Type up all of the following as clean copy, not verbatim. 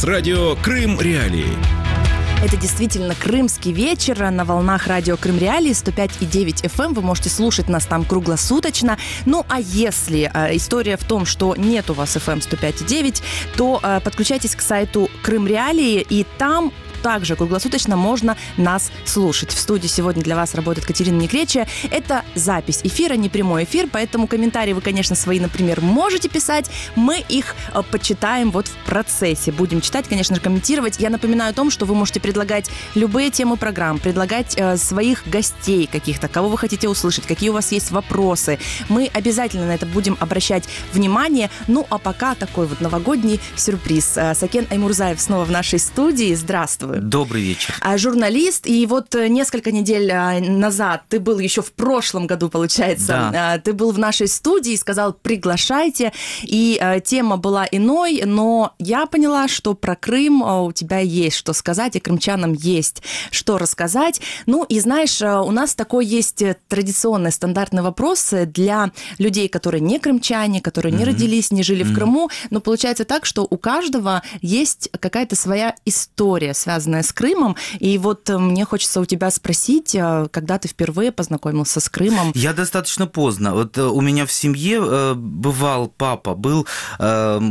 Радио Крым Реалии. Это действительно крымский вечер на волнах радио Крым Реалии 105,9 FM. Вы можете слушать нас там круглосуточно. Ну, а если история в том, что нет у вас FM 105,9, то подключайтесь к сайту Крым Реалии, и там также круглосуточно можно нас слушать. В студии сегодня для вас работает Катерина Некречия. Это запись эфира, не прямой эфир, поэтому комментарии вы, конечно, свои, например, можете писать. Мы их почитаем вот в процессе. Будем читать, конечно же, комментировать. Я напоминаю о том, что вы можете предлагать любые темы программ, предлагать своих гостей каких-то, кого вы хотите услышать, какие у вас есть вопросы. Мы обязательно на это будем обращать внимание. Ну, а пока такой вот новогодний сюрприз. Сакен Аймурзаев снова в нашей студии. Здравствуй. Добрый вечер. Журналист, и вот несколько недель назад, ты был еще в прошлом году, получается, да. Ты был в нашей студии и сказал, приглашайте, и тема была иной, но я поняла, что про Крым у тебя есть что сказать, и крымчанам есть что рассказать. Ну, и знаешь, у нас такой есть традиционный, стандартный вопрос для людей, которые не крымчане, которые не родились, не жили в Крыму, но получается так, что у каждого есть какая-то своя история, связанная с Крымом. И вот мне хочется у тебя спросить, когда ты впервые познакомился с Крымом? Я достаточно поздно. Вот у меня в семье бывал папа, был... У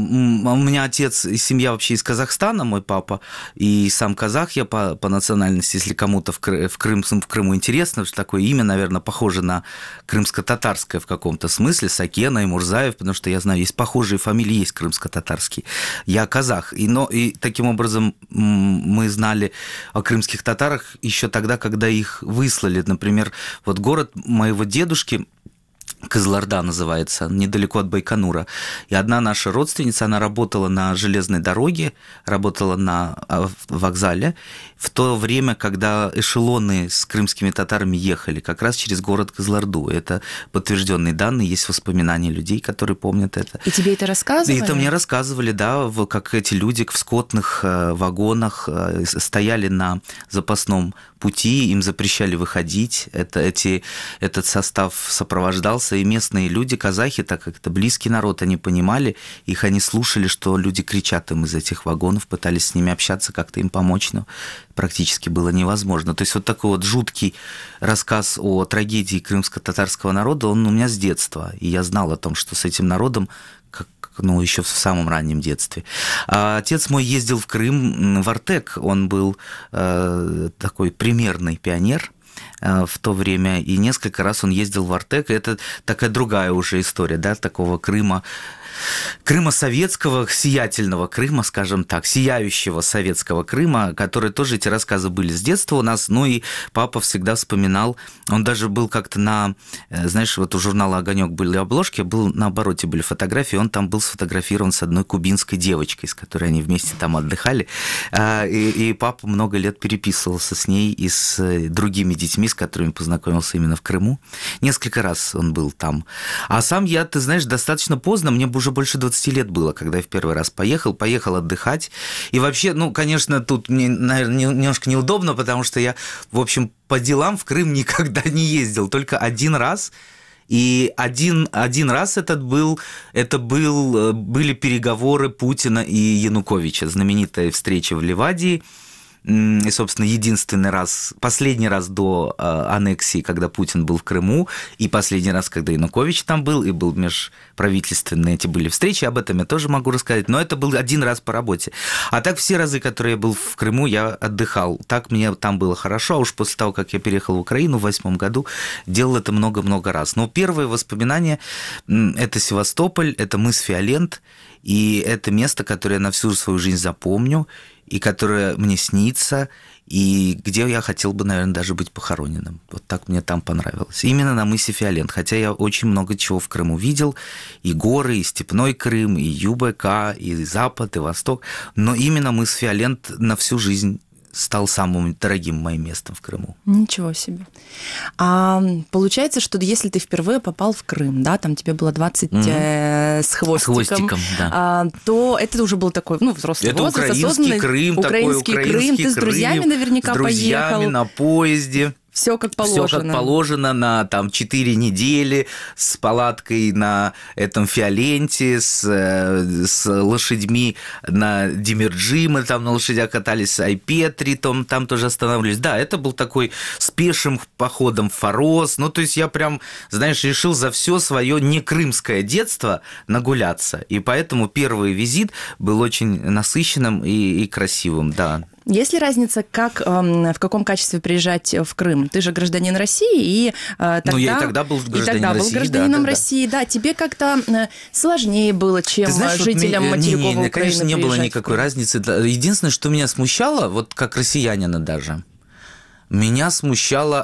меня отец и семья вообще из Казахстана, мой папа, и сам казах я по национальности, если кому-то в Крыму интересно, что такое имя, наверное, похоже на крымско-татарское в каком-то смысле, Сакен Аймурзаев, потому что я знаю, есть похожие фамилии, есть крымско-татарские. Я казах. И таким образом мы знали о крымских татарах еще тогда, когда их выслали. Например, вот город моего дедушки, Кызылорда называется, недалеко от Байконура. И одна наша родственница, она работала на железной дороге, работала на вокзале в то время, когда эшелоны с крымскими татарами ехали как раз через город Кызылорду. Это подтвержденные данные, есть воспоминания людей, которые помнят это. И тебе это рассказывали? И это мне рассказывали, да, как эти люди в скотных вагонах стояли на запасном пути, им запрещали выходить. Этот состав сопровождался, и местные люди, казахи, так как это близкий народ, они понимали, они слушали, что люди кричат им из этих вагонов, пытались с ними общаться, как-то им помочь, но практически было невозможно. То есть вот такой вот жуткий рассказ о трагедии крымско-татарского народа, он у меня с детства, и я знал о том, что с этим народом еще в самом раннем детстве. Отец мой ездил в Крым, в Артек, он был такой примерный пионер в то время, и несколько раз он ездил в Артек, это такая другая уже история, да, такого Крыма советского, сиятельного Крыма, скажем так, сияющего советского Крыма, который тоже, эти рассказы были с детства у нас, ну и папа всегда вспоминал, он даже был как-то знаешь, вот у журнала «Огонёк» были обложки, на обороте были фотографии, он там был сфотографирован с одной кубинской девочкой, с которой они вместе там отдыхали, и папа много лет переписывался с ней и с другими детьми, с которыми познакомился именно в Крыму. Несколько раз он был там. А сам я, ты знаешь, достаточно поздно, мне уже больше 20 лет было, когда я в первый раз поехал отдыхать. И вообще, конечно, тут мне, наверное, немножко неудобно, потому что я, в общем, по делам в Крым никогда не ездил, только один раз. И один раз были переговоры Путина и Януковича, знаменитая встреча в Ливадии. И, собственно, последний раз до аннексии, когда Путин был в Крыму, и последний раз, когда Янукович там был, и был межправительственные эти были встречи, об этом я тоже могу рассказать, но это был один раз по работе. А так все разы, которые я был в Крыму, я отдыхал. Так мне там было хорошо, а уж после того, как я переехал в Украину в 2008 году, делал это много-много раз. Но первые воспоминания – это Севастополь, это мыс Фиолент, и это место, которое я на всю свою жизнь запомню, и которое мне снится, и где я хотел бы, наверное, даже быть похороненным. Вот так мне там понравилось. Именно на мысе Фиолент. Хотя я очень много чего в Крыму видел. И горы, и степной Крым, и ЮБК, и Запад, и Восток. Но именно мыс Фиолент на всю жизнь стал самым дорогим моим местом в Крыму. Ничего себе. А получается, что если ты впервые попал в Крым, да, там тебе было 20 с хвостиком, да. То это уже был такой, взрослый возраст, украинский Крым, украинский Крым. Ты с друзьями наверняка поехал. С друзьями на поезде. Все как положено. Все как положено на там 4 недели с палаткой на этом Фиоленте, с лошадьми на Демирджи, мы там на лошадях катались, с Айпетри, там тоже останавливались. Да, это был такой с пешим походом в Форос. Ну, то есть я прям, знаешь, решил за все свое не крымское детство нагуляться. И поэтому первый визит был очень насыщенным и красивым, да. Есть ли разница, в каком качестве приезжать в Крым? Ты же гражданин России, и тогда... Ну, я и тогда был гражданином России. Да. Тебе как-то сложнее было, чем жителям материковой Украины конечно, не было никакой в разницы. Единственное, что меня смущало, вот как россиянина даже, меня смущало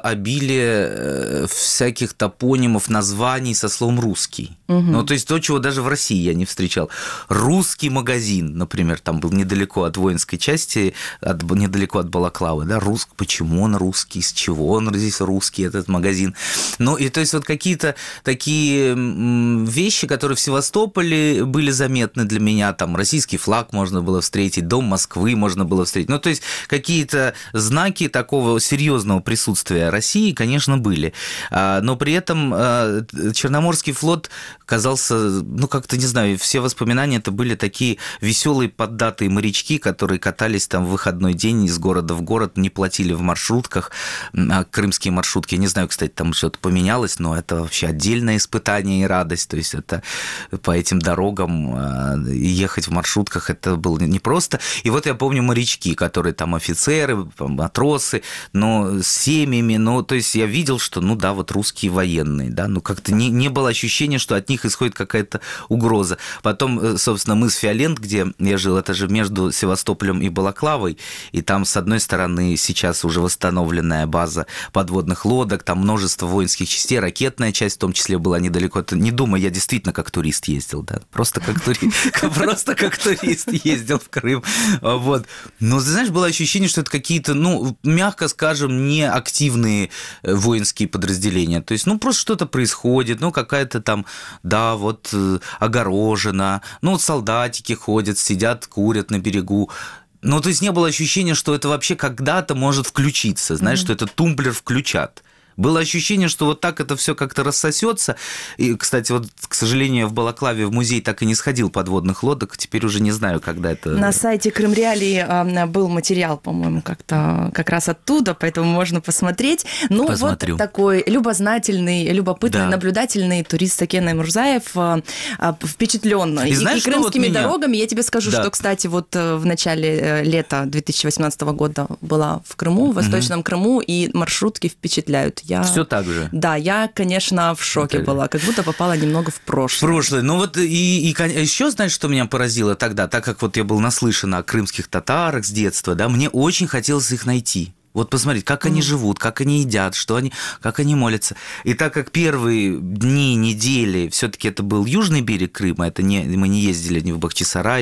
обилие всяких топонимов, названий со словом «русский». Угу. Ну, то есть то, чего даже в России я не встречал. Русский магазин, например, там был недалеко от воинской части, недалеко от Балаклавы, да, почему он русский, с чего он здесь русский, этот магазин. Ну, и то есть вот какие-то такие вещи, которые в Севастополе были заметны для меня, там российский флаг можно было встретить, Дом Москвы можно было встретить. Ну, то есть какие-то знаки такого серьезного присутствия России, конечно, были. Но при этом Черноморский флот казался, ну, как-то, не знаю, все воспоминания это были такие веселые поддатые морячки, которые катались там в выходной день из города в город, не платили в маршрутках, крымские маршрутки. Я не знаю, кстати, там что-то поменялось, но это вообще отдельное испытание и радость. То есть это по этим дорогам ехать в маршрутках, это было непросто. И вот я помню морячки, которые там офицеры, матросы, но с семьями, ну, то есть я видел, что, ну да, вот русские военные, да, ну как-то не было ощущения, что от них исходит какая-то угроза. Потом, собственно, мыс Фиолент, где я жил, это же между Севастополем и Балаклавой, и там, с одной стороны, сейчас уже восстановленная база подводных лодок, там множество воинских частей, ракетная часть в том числе была недалеко. Не думаю, я действительно как турист ездил, да, просто как турист ездил в Крым, вот. Но, ты знаешь, было ощущение, что это какие-то, ну, мягко скажем, не активные воинские подразделения, то есть, ну, просто что-то происходит, ну, какая-то там, да, вот огорожено, ну, вот солдатики ходят, сидят, курят на берегу. Ну, то есть не было ощущения, что это вообще когда-то может включиться, знаешь, что этот тумблер включат. Было ощущение, что вот так это все как-то рассосется. И, кстати, вот, к сожалению, я в Балаклаве в музей так и не сходил подводных лодок. Теперь уже не знаю, когда это... На сайте Крым Реалии был материал, по-моему, как раз оттуда, поэтому можно посмотреть. Ну, посмотрю. Вот такой любознательный, любопытный, да, наблюдательный турист Сакен Аймурзаев, впечатлённый. И крымскими дорогами. Я тебе скажу, да, что, кстати, вот в начале лета 2018 года была в Крыму, в Восточном Крыму, и маршрутки впечатляют. Все так же. Да, я, конечно, в шоке была, как будто попала немного в прошлое. Ну вот и еще, знаешь, что меня поразило тогда, так как вот я был наслышан о крымских татарах с детства, да, мне очень хотелось их найти. Вот посмотреть, как они живут, как они едят, как они молятся. И так как первые дни, недели, все-таки это был южный берег Крыма, это мы не ездили ни в Бахчисарай,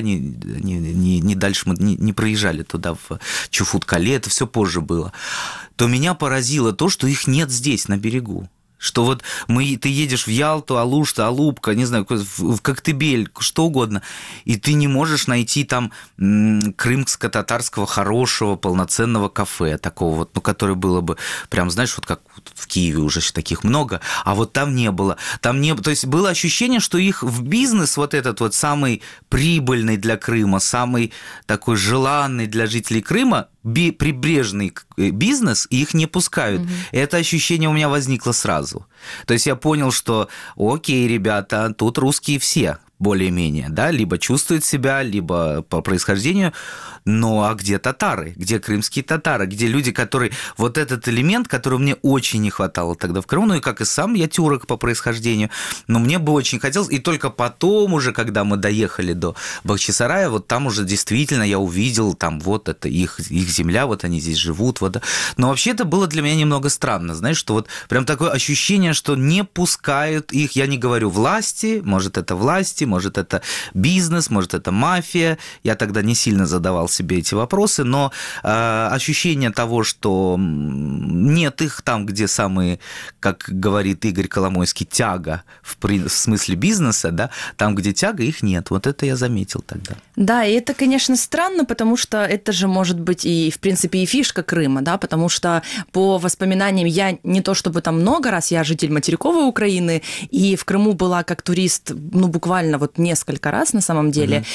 ни дальше мы не проезжали туда, в Чуфут-Кале, это все позже было, то меня поразило то, что их нет здесь, на берегу. Что вот ты едешь в Ялту, Алушта, Алупка, не знаю, в Коктебель, что угодно, и ты не можешь найти там крымско-татарского хорошего полноценного кафе, такого вот, ну, которое было бы прям, знаешь, вот как в Киеве уже таких много, а вот там не было. То есть было ощущение, что их в бизнес вот этот вот самый прибыльный для Крыма, самый такой желанный для жителей Крыма, прибрежный бизнес, и их не пускают. Это ощущение у меня возникло сразу. То есть я понял, что окей, ребята, тут русские все более-менее, да, либо чувствуют себя, либо по происхождению, но а где татары, где крымские татары, где люди, которые... Вот этот элемент, который мне очень не хватало тогда в Крыму, ну и как и сам я тюрок по происхождению, но мне бы очень хотелось, и только потом уже, когда мы доехали до Бахчисарая, вот там уже действительно я увидел, там вот это их земля, вот они здесь живут, вот. Но вообще это было для меня немного странно, знаешь, что вот прям такое ощущение, что не пускают их, я не говорю власти, может это власти, может, это бизнес, может, это мафия. Я тогда не сильно задавал себе эти вопросы, но ощущение того, что нет их там, где самые, как говорит Игорь Коломойский, тяга в смысле бизнеса, да, там, где тяга, их нет. Вот это я заметил тогда. Да, и это, конечно, странно, потому что это же может быть и, в принципе, и фишка Крыма, да, потому что по воспоминаниям я не то чтобы там много раз, я житель материковой Украины, и в Крыму была как турист, ну, буквально вот несколько раз на самом деле,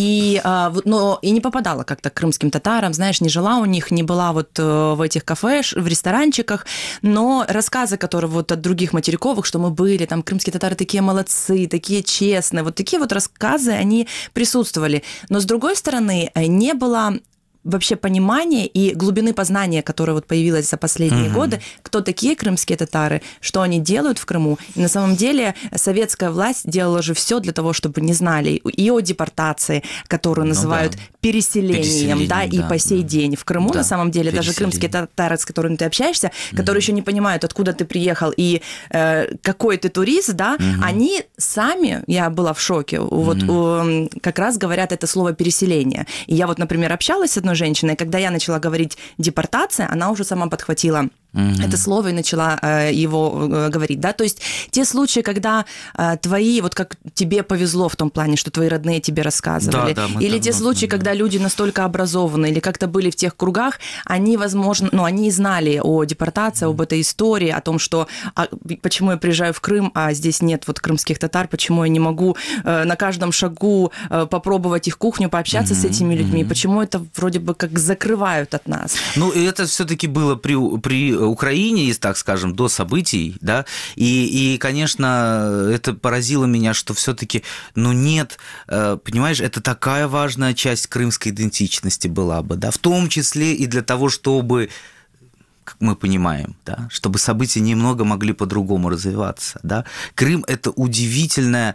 но и не попадала как-то к крымским татарам, знаешь, не жила у них, не была вот в этих кафе, в ресторанчиках, но рассказы, которые вот от других материковых, что мы были, там, крымские татары такие молодцы, такие честные, вот такие вот рассказы, они присутствовали. Но, с другой стороны, не было вообще понимания и глубины познания, которая вот появилась за последние годы, кто такие крымские татары, что они делают в Крыму. И на самом деле советская власть делала же все для того, чтобы не знали и о депортации, которую называют переселением, да, и по сей день в Крыму, на самом деле, даже крымские татары, с которыми ты общаешься, которые еще не понимают, откуда ты приехал и какой ты турист, да, они сами, я была в шоке, вот как раз говорят это слово переселение. И я вот, например, общалась с одной женщиной, когда я начала говорить депортация, она уже сама подхватила это слово и начала его говорить, да, то есть те случаи, когда твои, вот как тебе повезло в том плане, что твои родные тебе рассказывали, или те случаи, когда люди настолько образованы или как-то были в тех кругах, они, возможно, ну, они знали о депортации, об этой истории, о том, что почему я приезжаю в Крым, а здесь нет вот крымских татар, почему я не могу на каждом шагу попробовать их кухню, пообщаться с этими людьми, почему это вроде бы как закрывают от нас. Ну, и это все-таки было при Украине, если так скажем, до событий, да, и, конечно, это поразило меня, что все-таки, ну, нет, понимаешь, это такая важная часть крымской идентичности была бы, да, в том числе и для того, чтобы, как мы понимаем, да, чтобы события немного могли по-другому развиваться, да. Крым – это удивительное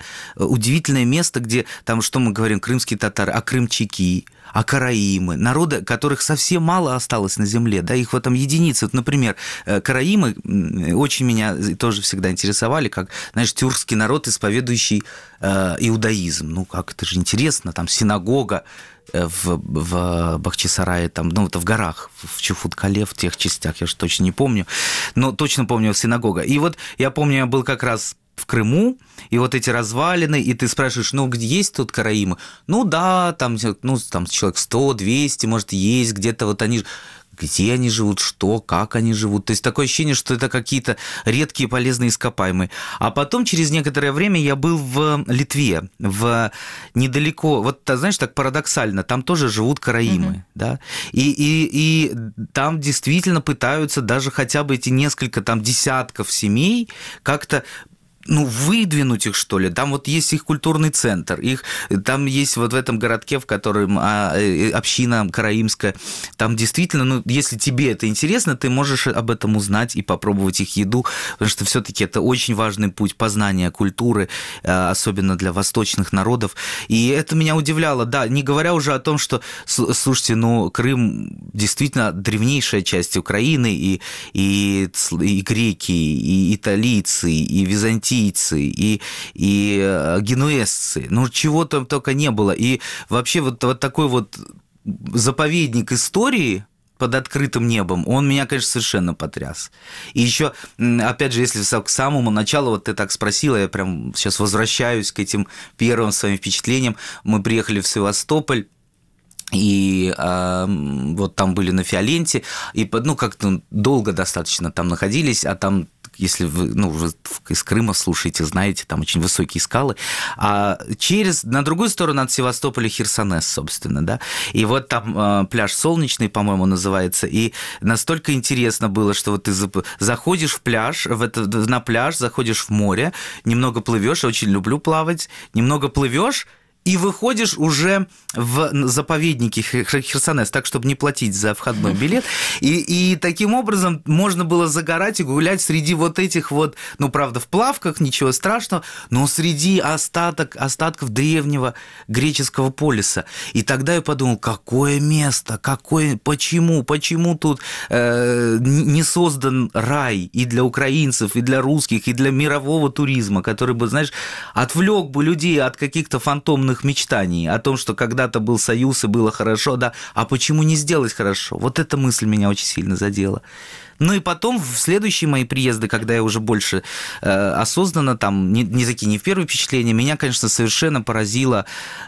место, где, там, что мы говорим, крымские татары, а крымчаки, а караимы, народы, которых совсем мало осталось на земле, да, их в этом единицы. Вот, например, караимы очень меня тоже всегда интересовали, как, знаешь, тюркский народ, исповедующий иудаизм. Ну, как, это же интересно, там синагога в Бахчисарае, там, ну, это в горах, в Чуфуткале, в тех частях, я же точно не помню, но точно помню синагога. И вот я помню, я был как раз в Крыму, и вот эти развалины, и ты спрашиваешь, ну, где есть тут караимы? Ну, да, там человек 100, 200, может, есть, где-то вот они... Где они живут, что, как они живут. То есть такое ощущение, что это какие-то редкие полезные ископаемые. А потом, через некоторое время, я был в Литве, недалеко, вот, знаешь, так парадоксально, там тоже живут караимы, да, и там действительно пытаются даже хотя бы эти несколько там десятков семей как-то, ну, выдвинуть их, что ли. Там вот есть их культурный центр, там есть вот в этом городке, в котором община караимская, там действительно, ну, если тебе это интересно, ты можешь об этом узнать и попробовать их еду, потому что все-таки это очень важный путь познания культуры, особенно для восточных народов. И это меня удивляло, да, не говоря уже о том, что, слушайте, ну, Крым действительно древнейшая часть Украины, и греки, и италийцы, и византийцы, и генуэзцы, ну, чего там только не было. И вообще вот такой вот заповедник истории под открытым небом, он меня, конечно, совершенно потряс. И еще, опять же, если к самому началу, вот ты так спросила, я прям сейчас возвращаюсь к этим первым своим впечатлениям. Мы приехали в Севастополь, и вот там были на Фиоленте, и, ну, как-то долго достаточно там находились, а там, если вы, ну, вы из Крыма слушаете, знаете, там очень высокие скалы, а на другую сторону от Севастополя Херсонес, собственно, да, и вот там пляж Солнечный, по-моему, называется, и настолько интересно было, что вот ты заходишь в пляж, на пляж, заходишь в море, немного плывешь, я очень люблю плавать, немного плывешь, и выходишь уже в заповеднике Херсонес, так, чтобы не платить за входной билет. И таким образом можно было загорать и гулять среди вот этих вот, ну, правда, в плавках, ничего страшного, но среди остатков древнего греческого полиса. И тогда я подумал, какое место, почему тут не создан рай и для украинцев, и для русских, и для мирового туризма, который бы, знаешь, отвлек бы людей от каких-то фантомных мечтаний о том, что когда-то был союз и было хорошо, да, а почему не сделать хорошо? Вот эта мысль меня очень сильно задела. Ну и потом, в следующие мои приезды, когда я уже больше осознанно, там, не в первое впечатление, меня, конечно, совершенно поразило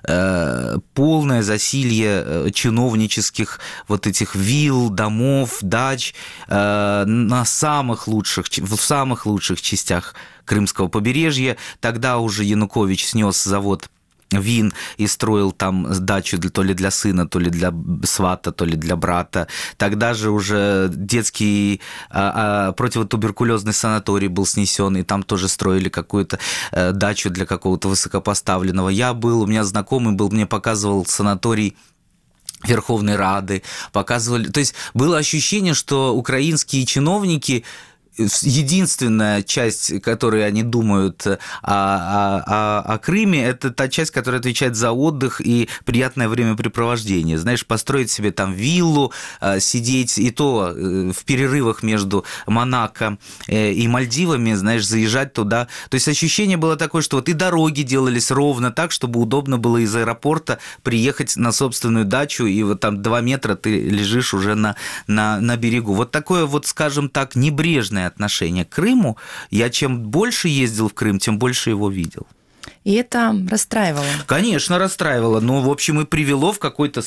полное засилье чиновнических вот этих вилл, домов, дач в самых лучших частях Крымского побережья. Тогда уже Янукович снес завод вин и строил там дачу то ли для сына, то ли для свата, то ли для брата. Тогда же уже детский противотуберкулезный санаторий был снесен, и там тоже строили какую-то дачу для какого-то высокопоставленного. У меня знакомый был, мне показывал санаторий Верховной Рады, показывали. То есть было ощущение, что украинские чиновники, единственная часть, которой они думают о Крыме, это та часть, которая отвечает за отдых и приятное времяпрепровождение. Знаешь, построить себе там виллу, сидеть, и то в перерывах между Монако и Мальдивами, знаешь, заезжать туда. То есть ощущение было такое, что вот и дороги делались ровно так, чтобы удобно было из аэропорта приехать на собственную дачу, и вот там 2 метра ты лежишь уже на берегу. Вот такое вот, скажем так, небрежное отношение к Крыму. Я чем больше ездил в Крым, тем больше его видел. И это расстраивало? Конечно, расстраивало. Но, в общем, и привело в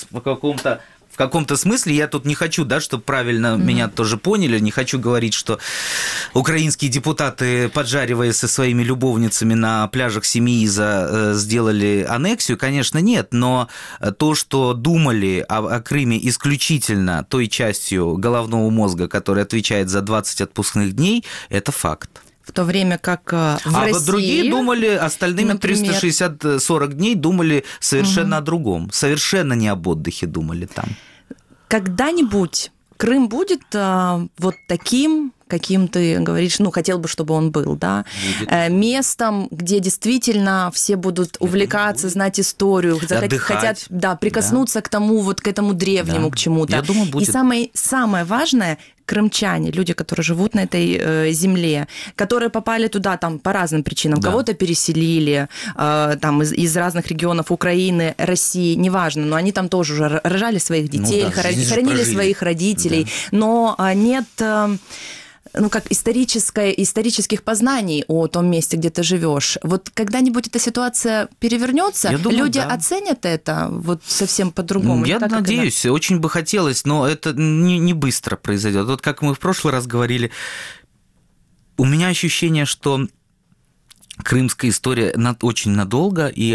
каком-то смысле, я тут не хочу, да, чтобы правильно меня тоже поняли, не хочу говорить, что украинские депутаты, поджаривая со своими любовницами на пляжах Семииза, сделали аннексию, конечно, нет, но то, что думали о Крыме исключительно той частью головного мозга, которая отвечает за 20 отпускных дней, это факт. В то время как в России... вот другие думали, остальными 360-40 дней думали совершенно о другом, совершенно не об отдыхе думали там. Когда-нибудь Крым будет вот таким, каким ты говоришь, ну, хотел бы, чтобы он был, да, местом, где действительно все будут увлекаться, знать историю, хотят, да, прикоснуться к тому, вот к этому древнему, к чему-то. Я думаю, будет. И самое важное, крымчане, люди, которые живут на этой земле, которые попали туда там по разным причинам, кого-то переселили там из разных регионов Украины, России, неважно, но они там тоже уже рожали своих детей, хоронили своих родителей, но нет... как исторических познаний о том месте, где ты живешь. Вот когда-нибудь эта ситуация перевернется, люди оценят это вот совсем по-другому. Я надеюсь, очень бы хотелось, но это не быстро произойдет. Вот как мы в прошлый раз говорили, у меня ощущение, что крымская история очень надолго, и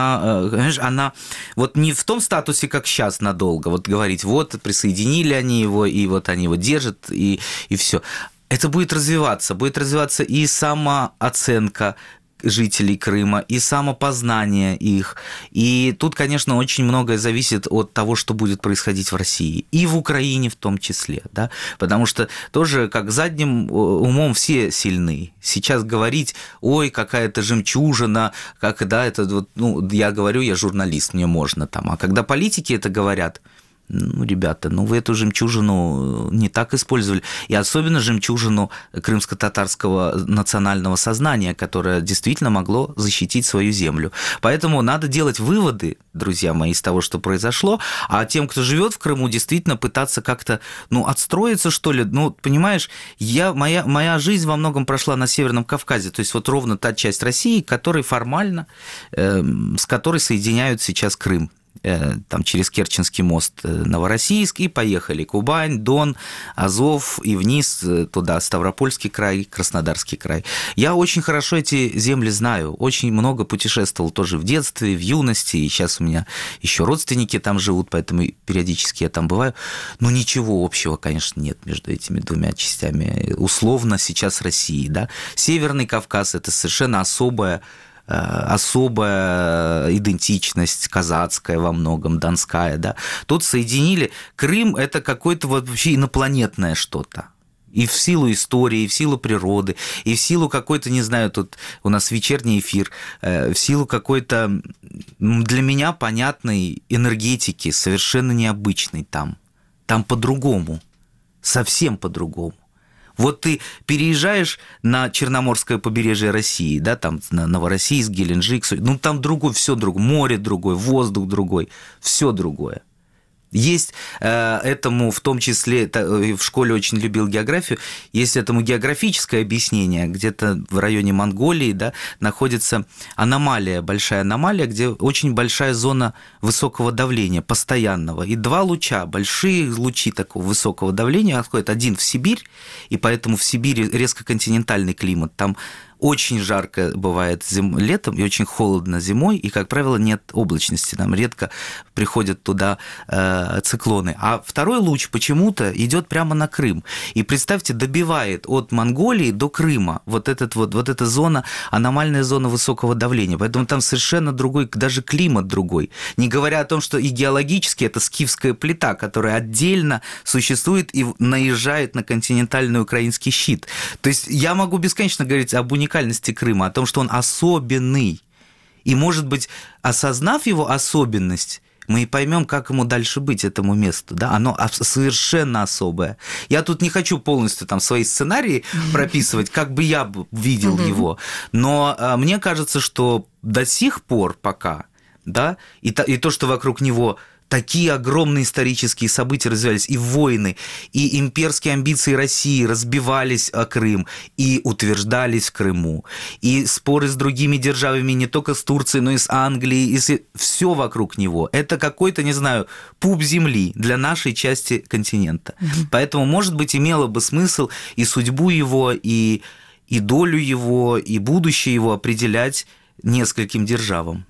она вот не в том статусе, как сейчас надолго, вот говорить, вот присоединили они его, и вот они его держат, и все. Это будет развиваться и самооценка жителей Крыма, и самопознание их. И тут, конечно, очень многое зависит от того, что будет происходить в России, и в Украине в том числе, да, потому что тоже как задним умом все сильны. Сейчас говорить, ой, какая-то жемчужина, как, да, это вот, ну, я говорю, я журналист, мне можно там, а когда политики это говорят, ну, ребята, вы эту жемчужину не так использовали. И особенно жемчужину крымско-татарского национального сознания, которое действительно могло защитить свою землю. Поэтому надо делать выводы, друзья мои, из того, что произошло, а тем, кто живет в Крыму, действительно пытаться как-то, отстроиться, что ли. Понимаешь, моя жизнь во многом прошла на Северном Кавказе, то есть вот ровно та часть России, которой формально, с которой соединяют сейчас Крым. Там через Керченский мост Новороссийск, и поехали Кубань, Дон, Азов и вниз туда, Ставропольский край, Краснодарский край. Я очень хорошо эти земли знаю, очень много путешествовал тоже в детстве, в юности, и сейчас у меня еще родственники там живут, поэтому периодически я там бываю. Но ничего общего, конечно, нет между этими двумя частями. Условно сейчас России, да. Северный Кавказ – это совершенно особая особая идентичность казацкая во многом, донская, да. Тут соединили. Крым – это какое-то вообще инопланетное что-то. И в силу истории, и в силу природы, и в силу какой-то, не знаю, тут у нас вечерний эфир, в силу какой-то для меня понятной энергетики, совершенно необычной там. Там по-другому, совсем по-другому. Вот ты переезжаешь на Черноморское побережье России, да, там на Новороссийск, Геленджик, ну там другое, все другое, море другое, воздух другой, все другое. Есть этому, в том числе, в школе очень любил географию, есть этому географическое объяснение. Где-то в районе Монголии, да, находится аномалия, большая аномалия, где очень большая зона высокого давления, постоянного. И два луча, большие лучи такого высокого давления отходят. Один в Сибирь, и поэтому в Сибири резко континентальный климат. Там очень жарко бывает летом и очень холодно зимой, и, как правило, нет облачности, там редко приходят туда циклоны. А второй луч почему-то идет прямо на Крым. И, представьте, добивает от Монголии до Крыма вот эта зона, аномальная зона высокого давления. Поэтому там совершенно другой, даже климат другой. Не говоря о том, что и геологически это скифская плита, которая отдельно существует и наезжает на континентальный украинский щит. То есть я могу бесконечно говорить об уникальности Крыма, о том, что он особенный. И, может быть, осознав его особенность, мы и поймем, как ему дальше быть, этому месту. Да? Оно совершенно особое. Я тут не хочу полностью там свои сценарии прописывать, как бы я видел его. Но мне кажется, что до сих пор пока, да, и то, что вокруг него такие огромные исторические события развивались, и войны, и имперские амбиции России разбивались о Крым и утверждались в Крыму, и споры с другими державами, не только с Турцией, но и с Англией, и все вокруг него. Это какой-то, не знаю, пуп земли для нашей части континента. Поэтому, может быть, имело бы смысл и судьбу его, и долю его, и будущее его определять нескольким державам.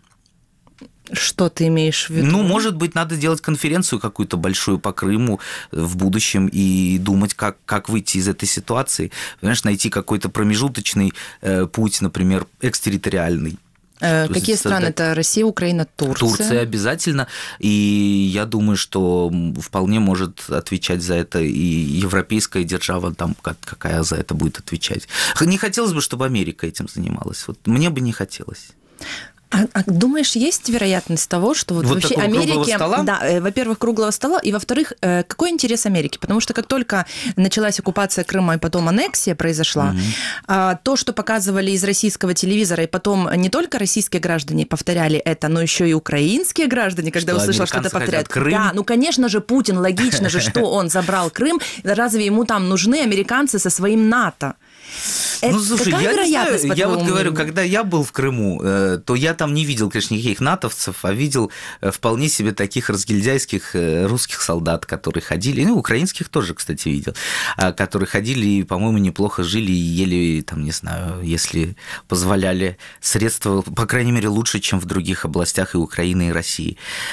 Что ты имеешь в виду? Ну, может быть, надо делать конференцию какую-то большую по Крыму в будущем и думать, как выйти из этой ситуации. Понимаешь, найти какой-то промежуточный путь, например, экстерриториальный. Какие страны? Это Россия, Украина, Турция? Турция обязательно. И я думаю, что вполне может отвечать за это и европейская держава, там, какая за это будет отвечать. Не хотелось бы, чтобы Америка этим занималась. Вот мне бы не хотелось. А думаешь, есть вероятность того, что вот вообще Америке... Да, во-первых, круглого стола, и во-вторых, какой интерес Америки? Потому что как только началась оккупация Крыма и потом аннексия произошла, то, что показывали из российского телевизора, и потом не только российские граждане повторяли это, но еще и украинские граждане, когда услышали, что это повторяют. Да, ну, конечно же, Путин, логично же, что он забрал Крым, разве ему там нужны американцы со своим НАТО? Ну, слушай, какая вероятность, я вот говорю, когда я был в Крыму, то я там не видел, конечно, никаких натовцев, а видел вполне себе таких разгильдяйских русских солдат, которые ходили, ну, украинских тоже, кстати, видел, которые ходили и, по-моему, неплохо жили и ели, там, не знаю, если позволяли средства, по крайней мере, лучше, чем в других областях и Украины, и России.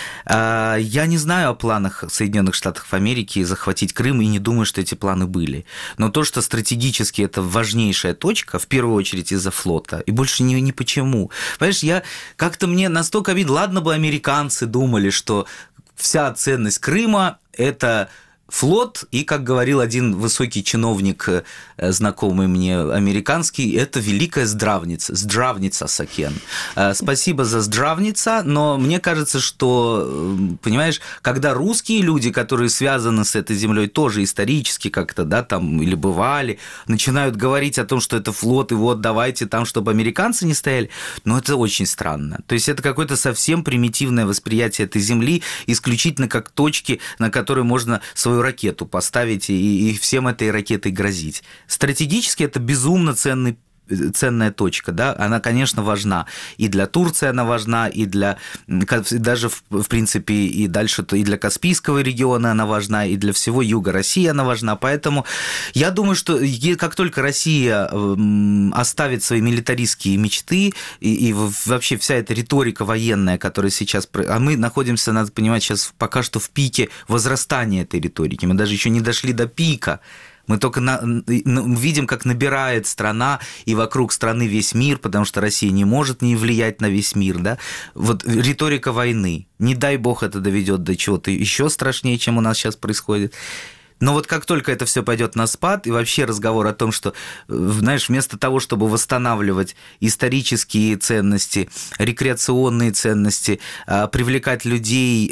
Я не знаю о планах Соединенных Штатов Америки захватить Крым и не думаю, что эти планы были. Но то, что стратегически это важнейшая точка, в первую очередь из-за флота, и больше ни почему. Понимаешь, как-то мне настолько обидно, ладно бы американцы думали, что вся ценность Крыма – это флот, и, как говорил один высокий чиновник, знакомый мне американский, это великая здравница Сакен. Спасибо за здравница, но мне кажется, что, понимаешь, когда русские люди, которые связаны с этой землей тоже исторически как-то, да, там, или бывали, начинают говорить о том, что это флот, и вот давайте там, чтобы американцы не стояли, ну, это очень странно. То есть это какое-то совсем примитивное восприятие этой земли, исключительно как точки, на которые можно свою ракету поставить и всем этой ракетой грозить. Стратегически это безумно ценная точка, да, она, конечно, важна. И для Турции она важна, и для, даже, в принципе, и дальше, и для Каспийского региона она важна, и для всего юга России она важна. Поэтому я думаю, что как только Россия оставит свои милитаристские мечты, и вообще вся эта риторика военная, которая сейчас... А мы находимся, надо понимать, сейчас пока что в пике возрастания этой риторики. Мы даже еще не дошли до пика Мы только видим, как набирает страна, и вокруг страны весь мир, потому что Россия не может не влиять на весь мир, да. Вот риторика войны. Не дай бог это доведет до чего-то еще страшнее, чем у нас сейчас происходит. Но вот как только это все пойдет на спад, и вообще разговор о том, что, знаешь, вместо того, чтобы восстанавливать исторические ценности, рекреационные ценности, привлекать людей,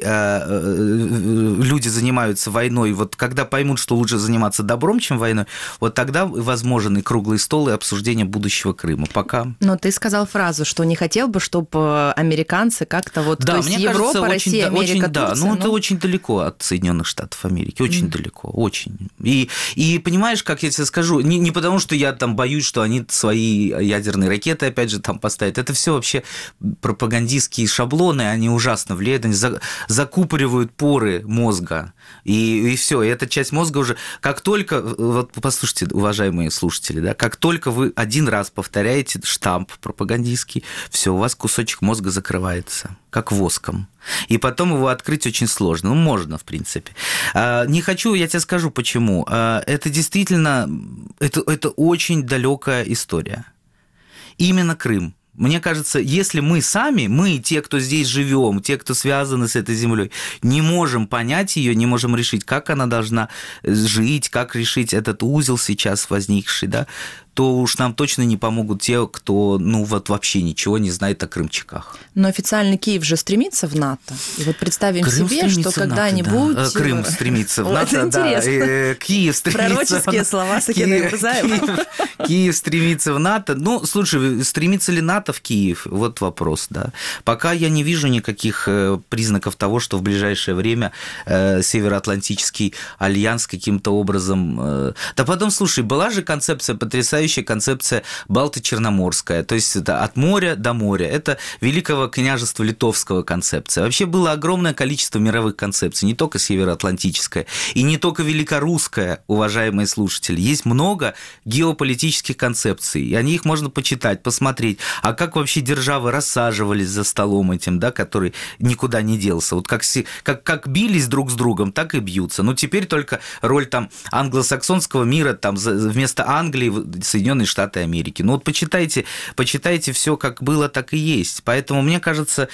люди занимаются войной, вот когда поймут, что лучше заниматься добром, чем войной, вот тогда возможен и круглый стол, и обсуждение будущего Крыма. Пока. Но ты сказал фразу, что не хотел бы, чтобы американцы как-то вот... Да, то есть мне Европа, кажется, Россия, очень, Америка, да, Турция, это очень далеко от Соединенных Штатов Америки, очень далеко. Очень. И понимаешь, как я тебе скажу, не потому, что я там боюсь, что они свои ядерные ракеты, опять же, там поставят. Это все вообще пропагандистские шаблоны, они ужасно влияют, они закупоривают поры мозга. И все, и эта часть мозга уже... Как только... Вот послушайте, уважаемые слушатели, да, как только вы один раз повторяете штамп пропагандистский, все, у вас кусочек мозга закрывается, как воском. И потом его открыть очень сложно. Ну, можно, в принципе. Не хочу, я тебе скажу, почему. Это действительно, это очень далекая история. Именно Крым. Мне кажется, если мы сами, мы, те, кто здесь живем, те, кто связаны с этой землей, не можем понять ее, не можем решить, как она должна жить, как решить этот узел сейчас возникший, да, то уж нам точно не помогут те, кто, вот вообще ничего не знает о крымчаках. Но официально Киев же стремится в НАТО. И вот представим Крым себе, что когда-нибудь... Да. Крым стремится в НАТО, да. Киев стремится... Пророческие слова Сакина Ибрзаева. Киев стремится в НАТО. Ну, слушай, стремится ли НАТО в Киев? Вот вопрос, да. Пока я не вижу никаких признаков того, что в ближайшее время Североатлантический альянс каким-то образом... Да потом, слушай, была же концепция потрясающая, концепция Балто-Черноморская, то есть это от моря до моря. Это Великого княжества Литовского концепция. Вообще было огромное количество мировых концепций, не только североатлантическая и не только великорусская, уважаемые слушатели. Есть много геополитических концепций, и о них можно почитать, посмотреть. А как вообще державы рассаживались за столом этим, да, который никуда не делся. Вот как бились друг с другом, так и бьются. Но теперь только роль там англосаксонского мира, там вместо Англии Соединенные Штаты Америки. Ну вот почитайте все, как было, так и есть. Поэтому мне кажется,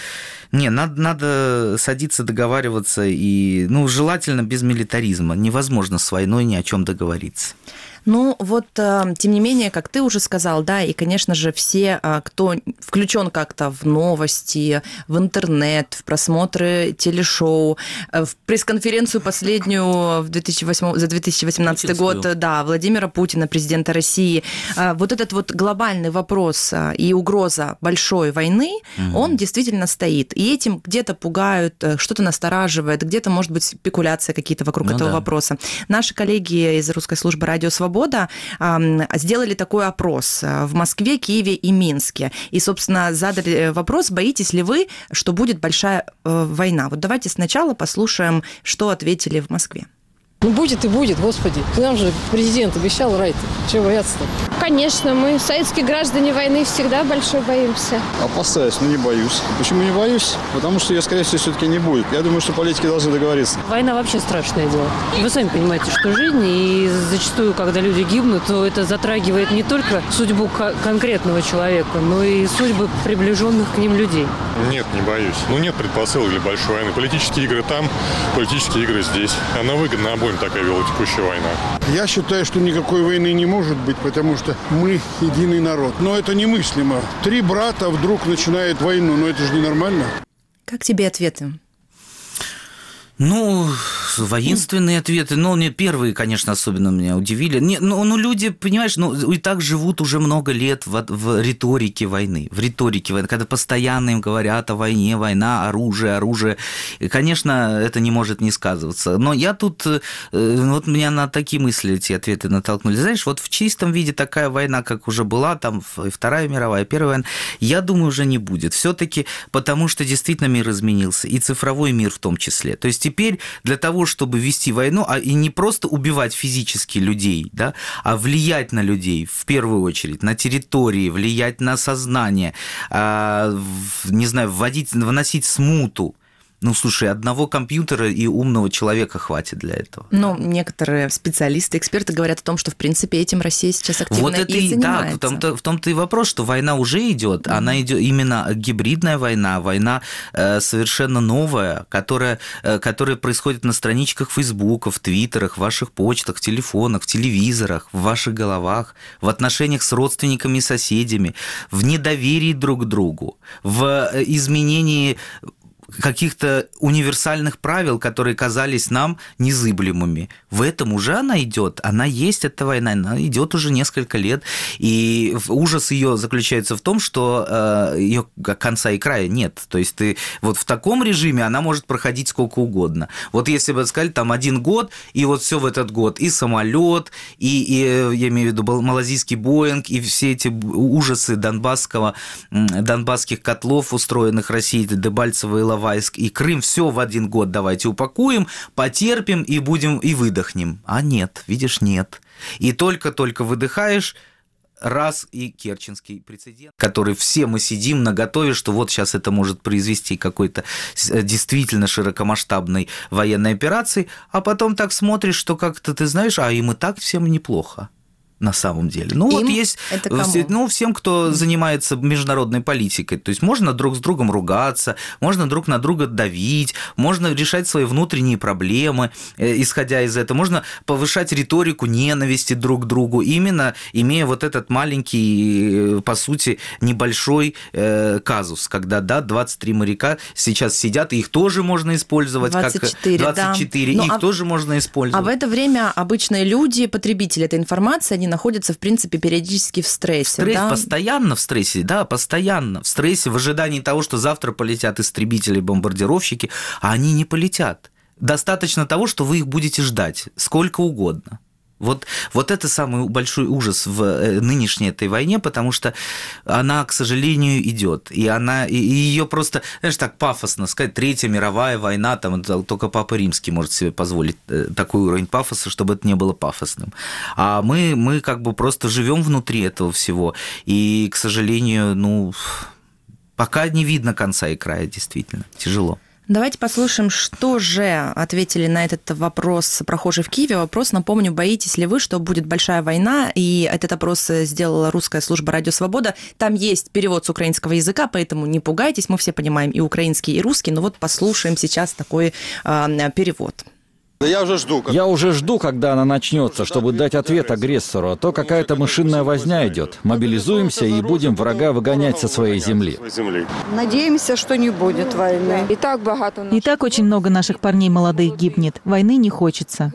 надо садиться, договариваться и, желательно без милитаризма. Невозможно с войной ни о чем договориться. Ну, вот, тем не менее, как ты уже сказал, да, и, конечно же, все, кто включен как-то в новости, в интернет, в просмотры телешоу, в пресс-конференцию последнюю за 2018 год, да, Владимира Путина, президента России, вот этот вот глобальный вопрос и угроза большой войны, он действительно стоит. И этим где-то пугают, что-то настораживает, где-то, может быть, спекуляции какие-то вокруг этого вопроса. Наши коллеги из русской службы «Радио Свобода» сделали такой опрос в Москве, Киеве и Минске. И, собственно, задали вопрос, боитесь ли вы, что будет большая война. Вот давайте сначала послушаем, что ответили в Москве. Ну, будет и будет, господи. Нам же президент обещал рай-то. Чего бояться-то? Конечно, мы, советские граждане, войны всегда большой боимся. Опасаюсь, но не боюсь. Почему не боюсь? Потому что ее, скорее всего, все-таки не будет. Я думаю, что политики должны договориться. Война вообще страшное дело. Вы сами понимаете, что жизнь, и зачастую, когда люди гибнут, то это затрагивает не только судьбу конкретного человека, но и судьбы приближенных к ним людей. Нет, не боюсь. Нет предпосылок для большой войны. Политические игры там, политические игры здесь. Она выгодна обоим, такая велотекущая война. Я считаю, что никакой войны не может быть, потому что мы единый народ. Но это немыслимо. 3 брата вдруг начинают войну, но это же ненормально. Как тебе ответы? Воинственные ответы, первые, конечно, особенно меня удивили. Люди, понимаешь, и так живут уже много лет в риторике войны. Когда постоянно им говорят о войне, война, оружие. И, конечно, это не может не сказываться. Но я тут, меня на такие мысли эти ответы натолкнули. Знаешь, вот в чистом виде такая война, как уже была, там, Вторая мировая, Первая война, я думаю, уже не будет. Все-таки потому, что действительно мир изменился, и цифровой мир в том числе. То есть теперь для того, чтобы вести войну, и не просто убивать физически людей, да, а влиять на людей, в первую очередь, на территории, влиять на сознание, выносить смуту, Ну, слушай, одного компьютера и умного человека хватит для этого. Но некоторые специалисты, эксперты говорят о том, что, в принципе, этим Россия сейчас активно вот это и занимается. Да, в том-то и вопрос, что война уже идет, она идет именно гибридная война совершенно новая, которая происходит на страничках Фейсбука, в Твиттерах, в ваших почтах, телефонах, в телевизорах, в ваших головах, в отношениях с родственниками и соседями, в недоверии друг к другу, в изменении каких-то универсальных правил, которые казались нам незыблемыми. В этом уже она идет, она есть, эта война, она идет уже несколько лет, и ужас ее заключается в том, что ее конца и края нет. То есть ты вот в таком режиме она может проходить сколько угодно. Вот если бы сказали, там 1 год, и вот все в этот год, и самолет, и я имею в виду малазийский Боинг, и все эти ужасы донбасских котлов, устроенных Россией, Дебальцево и Иловайск, и Крым, все в 1 год давайте упакуем, потерпим и будем и выдохнем. А нет, видишь, нет. И только-только выдыхаешь, раз и керченский прецедент, который все мы сидим наготове, что вот сейчас это может произвести какой-то действительно широкомасштабной военной операции, а потом так смотришь, что как-то ты знаешь, а им и так всем неплохо. На самом деле. Ну, вот есть, всем, кто занимается международной политикой. То есть можно друг с другом ругаться, можно друг на друга давить, можно решать свои внутренние проблемы, исходя из этого. Можно повышать риторику ненависти друг к другу, именно имея вот этот маленький, по сути, небольшой казус, когда, 23 моряка сейчас сидят, и их тоже можно использовать. 24, как 24, да. Их тоже можно использовать. А в это время обычные люди, потребители этой информации, они находятся, в принципе, периодически в стрессе. Постоянно в стрессе, постоянно в стрессе, в ожидании того, что завтра полетят истребители, бомбардировщики, а они не полетят. Достаточно того, что вы их будете ждать сколько угодно. Вот это самый большой ужас в нынешней этой войне, потому что она, к сожалению, идет. И ее просто, знаешь, так пафосно сказать, Третья мировая война, там только Папа Римский может себе позволить такой уровень пафоса, чтобы это не было пафосным. А мы как бы просто живем внутри этого всего. И, к сожалению, пока не видно конца и края, действительно. Тяжело. Давайте послушаем, что же ответили на этот вопрос прохожие в Киеве. Вопрос, напомню, боитесь ли вы, что будет большая война? И этот опрос сделала русская служба «Радио Свобода». Там есть перевод с украинского языка, поэтому не пугайтесь, мы все понимаем и украинский, и русский. Но вот послушаем сейчас такой перевод. Я уже жду, когда она начнется, чтобы дать ответ агрессору, а то какая-то мышиная возня идет. Мобилизуемся и будем врага выгонять со своей земли. Надеемся, что не будет войны. И так очень много наших парней молодых гибнет. Войны не хочется.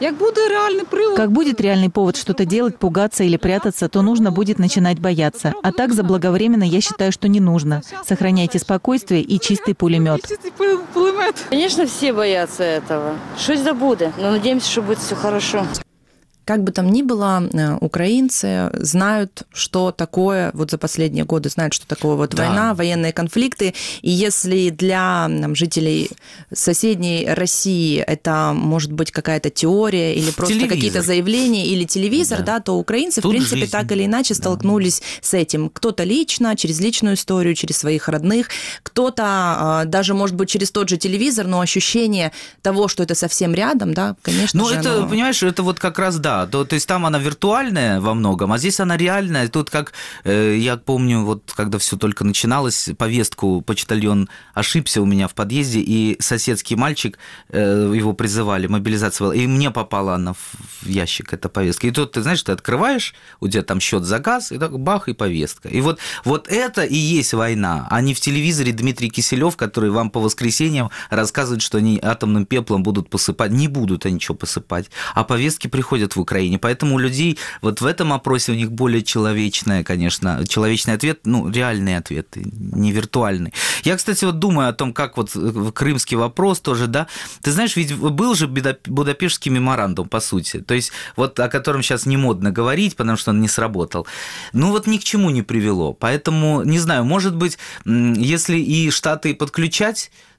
Как будет реальный повод что-то делать, пугаться или прятаться, то нужно будет начинать бояться. А так заблаговременно я считаю, что не нужно. Сохраняйте спокойствие и чистый пулемет. Конечно, все боятся этого. Что будет, но надеемся, что будет все хорошо. Как бы там ни было, украинцы знают, что такое, вот за последние годы знают, что такое вот война, военные конфликты. И если для жителей соседней России это может быть какая-то теория или просто какие-то заявления или телевизор, то украинцы, в принципе, жизнь. Так или иначе столкнулись с этим. Кто-то лично, через личную историю, через своих родных, кто-то даже, может быть, через тот же телевизор, но ощущение того, что это совсем рядом, конечно же. Это, понимаешь, это вот как раз то есть там она виртуальная во многом, а здесь она реальная. Тут как, я помню, вот когда все только начиналось, повестку почтальон ошибся у меня в подъезде, и соседский мальчик, его призывали, мобилизация была, и мне попала она в ящик, эта повестка. И тут, ты знаешь, ты открываешь, у тебя там счет за газ, и так бах, и повестка. И вот это и есть война, а не в телевизоре Дмитрий Киселев, который вам по воскресеньям рассказывает, что они атомным пеплом будут посыпать. Не будут они ничего посыпать, а повестки приходят в Украине. Поэтому у людей вот в этом опросе у них более человечный ответ, реальный ответ, не виртуальный. Я, кстати, вот думаю о том, как вот крымский вопрос тоже, Ты знаешь, ведь был же Будапештский меморандум, по сути, то есть вот о котором сейчас не модно говорить, потому что он не сработал. Ни к чему не привело. Поэтому, не знаю, может быть, если и Штаты подключать,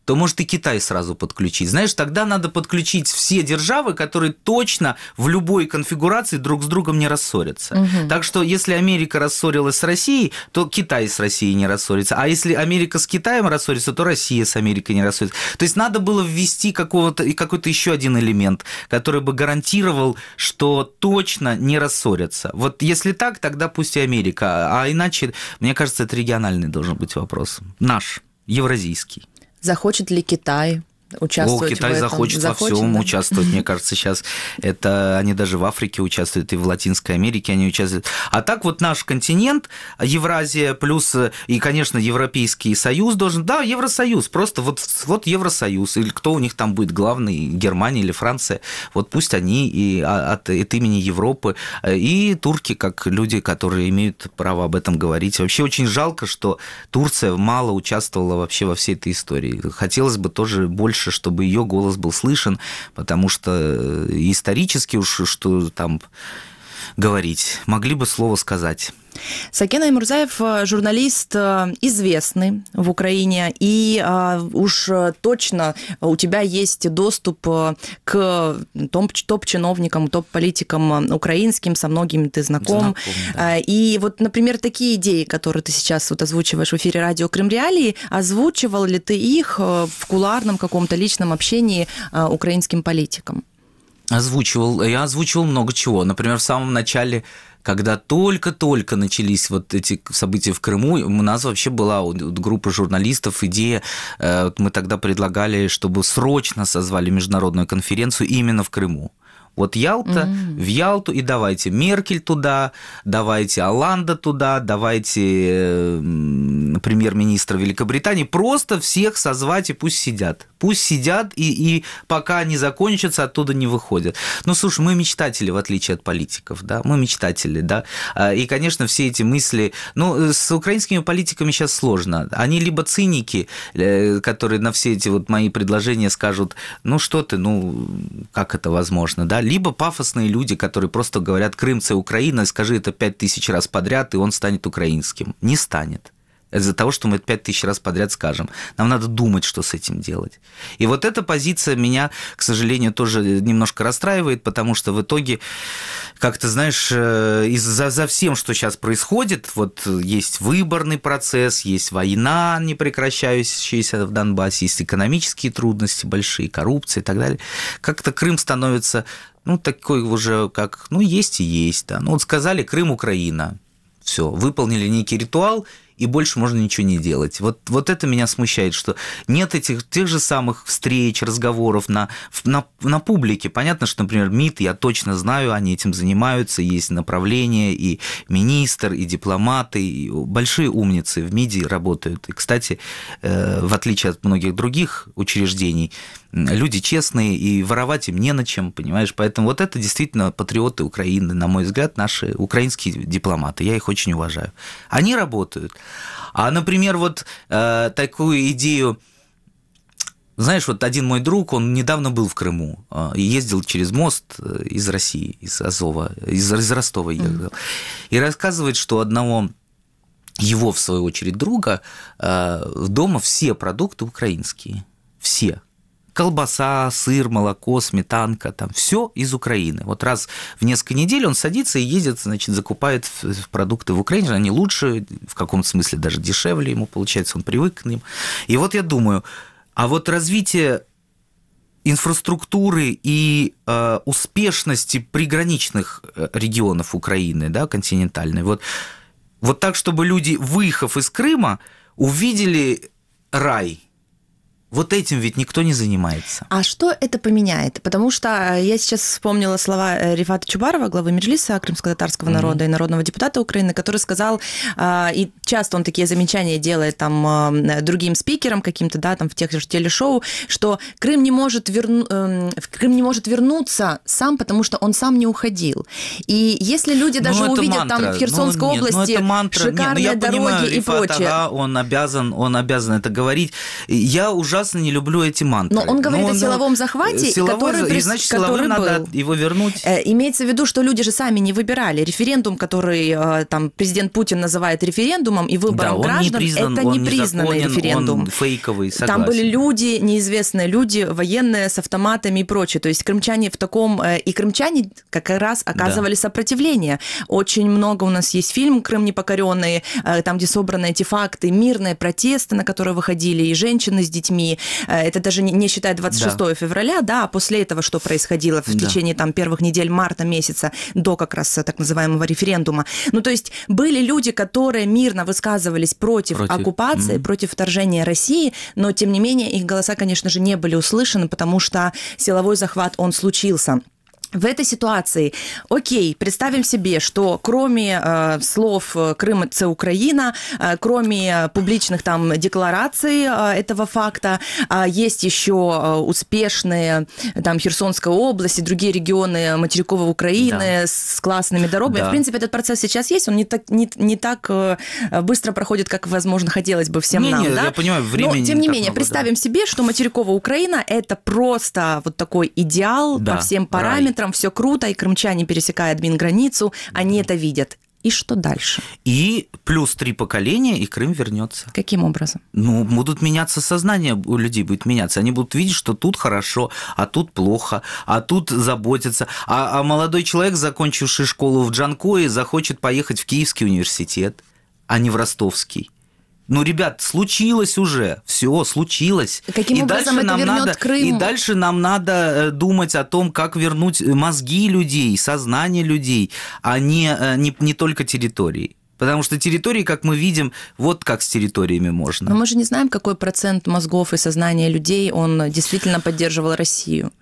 то может и Китай сразу подключить. Знаешь, тогда надо подключить все державы, которые точно в любой конфигурации друг с другом не рассорятся. Угу. Так что если Америка рассорилась с Россией, то Китай с Россией не рассорится. А если Америка с Китаем рассорится, то Россия с Америкой не рассорится. То есть надо было ввести какой-то еще один элемент, который бы гарантировал, что точно не рассорятся. Вот если так, тогда пусть и Америка. А иначе, мне кажется, это региональный должен быть вопрос. Наш, евразийский. Захочет ли Китай участвовать Китай в этом? захочет во всем участвовать, мне кажется, сейчас это они даже в Африке участвуют, и в Латинской Америке они участвуют. А так вот наш континент, Евразия, плюс и, конечно, Европейский Союз должен, да, Евросоюз, просто вот Евросоюз, или кто у них там будет главный, Германия или Франция, вот пусть они и от имени Европы, и турки, как люди, которые имеют право об этом говорить. Вообще очень жалко, что Турция мало участвовала вообще во всей этой истории. Хотелось бы тоже больше, чтобы ее голос был слышен, потому что исторически уж что там говорить, могли бы слово сказать. Сакен Аймурзаев, журналист известный в Украине, и уж точно у тебя есть доступ к топ-чиновникам, топ-политикам украинским, со многими ты знаком. Да. И вот, например, такие идеи, которые ты сейчас вот озвучиваешь в эфире радио Крым Реалии, озвучивал ли ты их в кулуарном каком-то личном общении украинским политикам? Я озвучивал много чего. Например, в самом начале, когда только-только начались вот эти события в Крыму, у нас вообще была группа журналистов, идея, мы тогда предлагали, чтобы срочно созвали международную конференцию именно в Крыму. Вот Ялта, в Ялту, и давайте Меркель туда, давайте Олланда туда, давайте премьер-министра Великобритании, просто всех созвать и пусть сидят. Пусть сидят, и пока не закончатся, оттуда не выходят. Ну, слушай, мы мечтатели, в отличие от политиков, да, мы мечтатели, да, и, конечно, все эти мысли, ну, с украинскими политиками сейчас сложно. Они либо циники, которые на все эти вот мои предложения скажут, ну, что ты, ну, как это возможно, да, либо пафосные люди, которые просто говорят, Крым – это Украина, скажи это 5000 раз подряд, и он станет украинским. Не станет. Из-за того, что мы это 5000 раз подряд скажем. Нам надо думать, что с этим делать. И вот эта позиция меня, к сожалению, тоже немножко расстраивает, потому что в итоге, как ты знаешь, за всем, что сейчас происходит, вот есть выборный процесс, есть война непрекращающаяся в Донбассе, есть экономические трудности большие, коррупция и так далее. Как-то Крым становится, ну, такой уже, как, ну, есть и есть. Да. Ну, вот сказали, Крым – Украина. Все, выполнили некий ритуал, и больше можно ничего не делать. Вот это меня смущает, что нет тех же самых встреч, разговоров на публике. Понятно, что, например, МИД, я точно знаю, они этим занимаются, есть направления, и министр, и дипломаты, и большие умницы в МИДе работают. И, кстати, в отличие от многих других учреждений, люди честные, и воровать им не на чем, понимаешь? Поэтому вот это действительно патриоты Украины, на мой взгляд, наши украинские дипломаты. Я их очень уважаю. Они работают. А, например, вот такую идею, знаешь, вот один мой друг, он недавно был в Крыму и ездил через мост из России, из Азова, из Ростова ехал, и рассказывает, что одного его, в свою очередь, друга дома все продукты украинские, все. Колбаса, сыр, молоко, сметанка, там все из Украины. Вот раз в несколько недель он садится и ездит, значит, закупает продукты в Украине. Они лучше, в каком-то смысле даже дешевле ему получается, он привык к ним. И вот я думаю, а вот развитие инфраструктуры и успешности приграничных регионов Украины, да, континентальной, вот так, чтобы люди, выехав из Крыма, увидели рай. Вот этим ведь никто не занимается. А что это поменяет? Потому что я сейчас вспомнила слова Рифата Чубарова, главы Меджлиса крымско-татарского народа и народного депутата Украины, который сказал, и часто он такие замечания делает там другим спикерам каким-то, да, там в тех же телешоу, что Крым не может вернуться сам, потому что он сам не уходил. И если люди даже увидят там в Херсонской области шикарные дороги и прочее. Он обязан это говорить. Я ужасно ужасно не люблю эти мантры. Но он говорит о силовом захвате, и значит, силовым надо его вернуть. Имеется в виду, что люди же сами не выбирали. Референдум, который там президент Путин называет референдумом и выбором граждан, это непризнанный референдум. Он фейковый, согласен. Там были люди, неизвестные люди, военные с автоматами и прочее. То есть крымчане в таком... И крымчане как раз оказывали сопротивление. Очень много у нас есть фильм «Крым непокоренный», там, где собраны эти факты, мирные протесты, на которые выходили и женщины с детьми. Это даже не считая 26 февраля, а после этого, что происходило в течение там первых недель марта месяца до как раз так называемого референдума. Ну, то есть были люди, которые мирно высказывались против оккупации, против вторжения России, но, тем не менее, их голоса, конечно же, не были услышаны, потому что силовой захват, он случился. В этой ситуации, окей, представим себе, что кроме слов «Крым – это Украина», кроме публичных там деклараций этого факта, есть еще успешные там Херсонская область и другие регионы материковой Украины с классными дорогами. В принципе, этот процесс сейчас есть, он не так быстро проходит, как, возможно, хотелось бы всем нам. Я понимаю, времени. Но, тем не менее, представим себе, что материковая Украина – это просто вот такой идеал по всем параметрам, все круто, и крымчане, пересекая админ-границу, они это видят. И что дальше? И плюс 3 поколения, и Крым вернется. Каким образом? Ну, будут меняться сознание, у людей будет меняться. Они будут видеть, что тут хорошо, а тут плохо, а тут заботятся. А молодой человек, закончивший школу в Джанкое, захочет поехать в Киевский университет, а не в Ростовский. Ну, ребят, случилось уже, все случилось. Каким образом это вернет Крым? И дальше нам надо думать о том, как вернуть мозги людей, сознание людей, а не только территории. Потому что территории, как мы видим, вот как с территориями можно. Но мы же не знаем, какой процент мозгов и сознания людей, он действительно поддерживал Россию.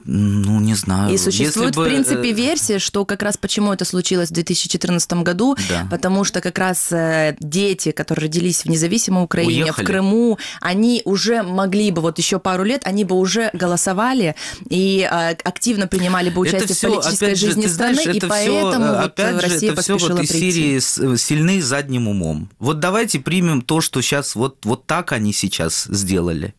Ну, не знаю. И существует, в принципе, версия, что как раз почему это случилось в 2014 году, потому что как раз дети, которые родились в независимой Украине, в Крыму, они уже могли бы, вот еще пару лет, они бы уже голосовали и активно принимали бы участие в политической жизни страны, и поэтому Россия поспешила прийти. Это все из серии «сильны задним умом». Вот давайте примем то, что сейчас вот так они сейчас сделали.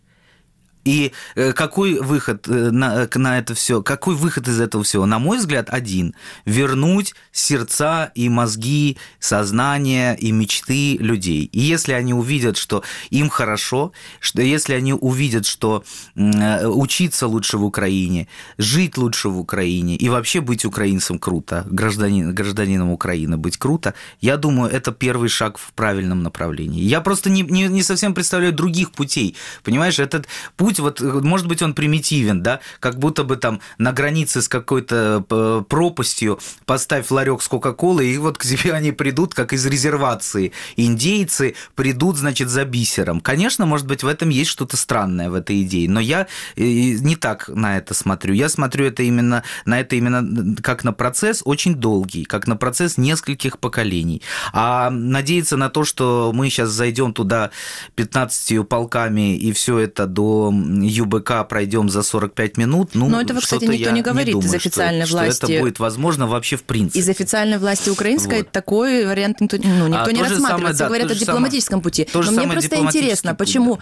И какой выход на это все? Какой выход из этого всего? На мой взгляд, один. Вернуть сердца и мозги, сознание и мечты людей. И если они увидят, что им хорошо, что если они увидят, что учиться лучше в Украине, жить лучше в Украине и вообще быть украинцем круто, гражданином Украины быть круто, я думаю, это первый шаг в правильном направлении. Я просто не совсем представляю других путей. Понимаешь, этот путь, вот, может быть, он примитивен, да, как будто бы там на границе с какой-то пропастью поставь ларек с Кока-Колой, и вот к тебе они придут, как из резервации. Индейцы придут, значит, за бисером. Конечно, может быть, в этом есть что-то странное, в этой идее, но я не так на это смотрю. Я смотрю на это именно как на процесс очень долгий, как на процесс нескольких поколений. А надеяться на то, что мы сейчас зайдем туда 15 полками и все это до ЮБК пройдем за 45 минут, но этого, кстати, никто не говорит из официальной власти. Что это будет возможно вообще в принципе. Из официальной власти украинской такой вариант никто не рассматривает. Все говорят о дипломатическом пути. Но мне просто интересно, почему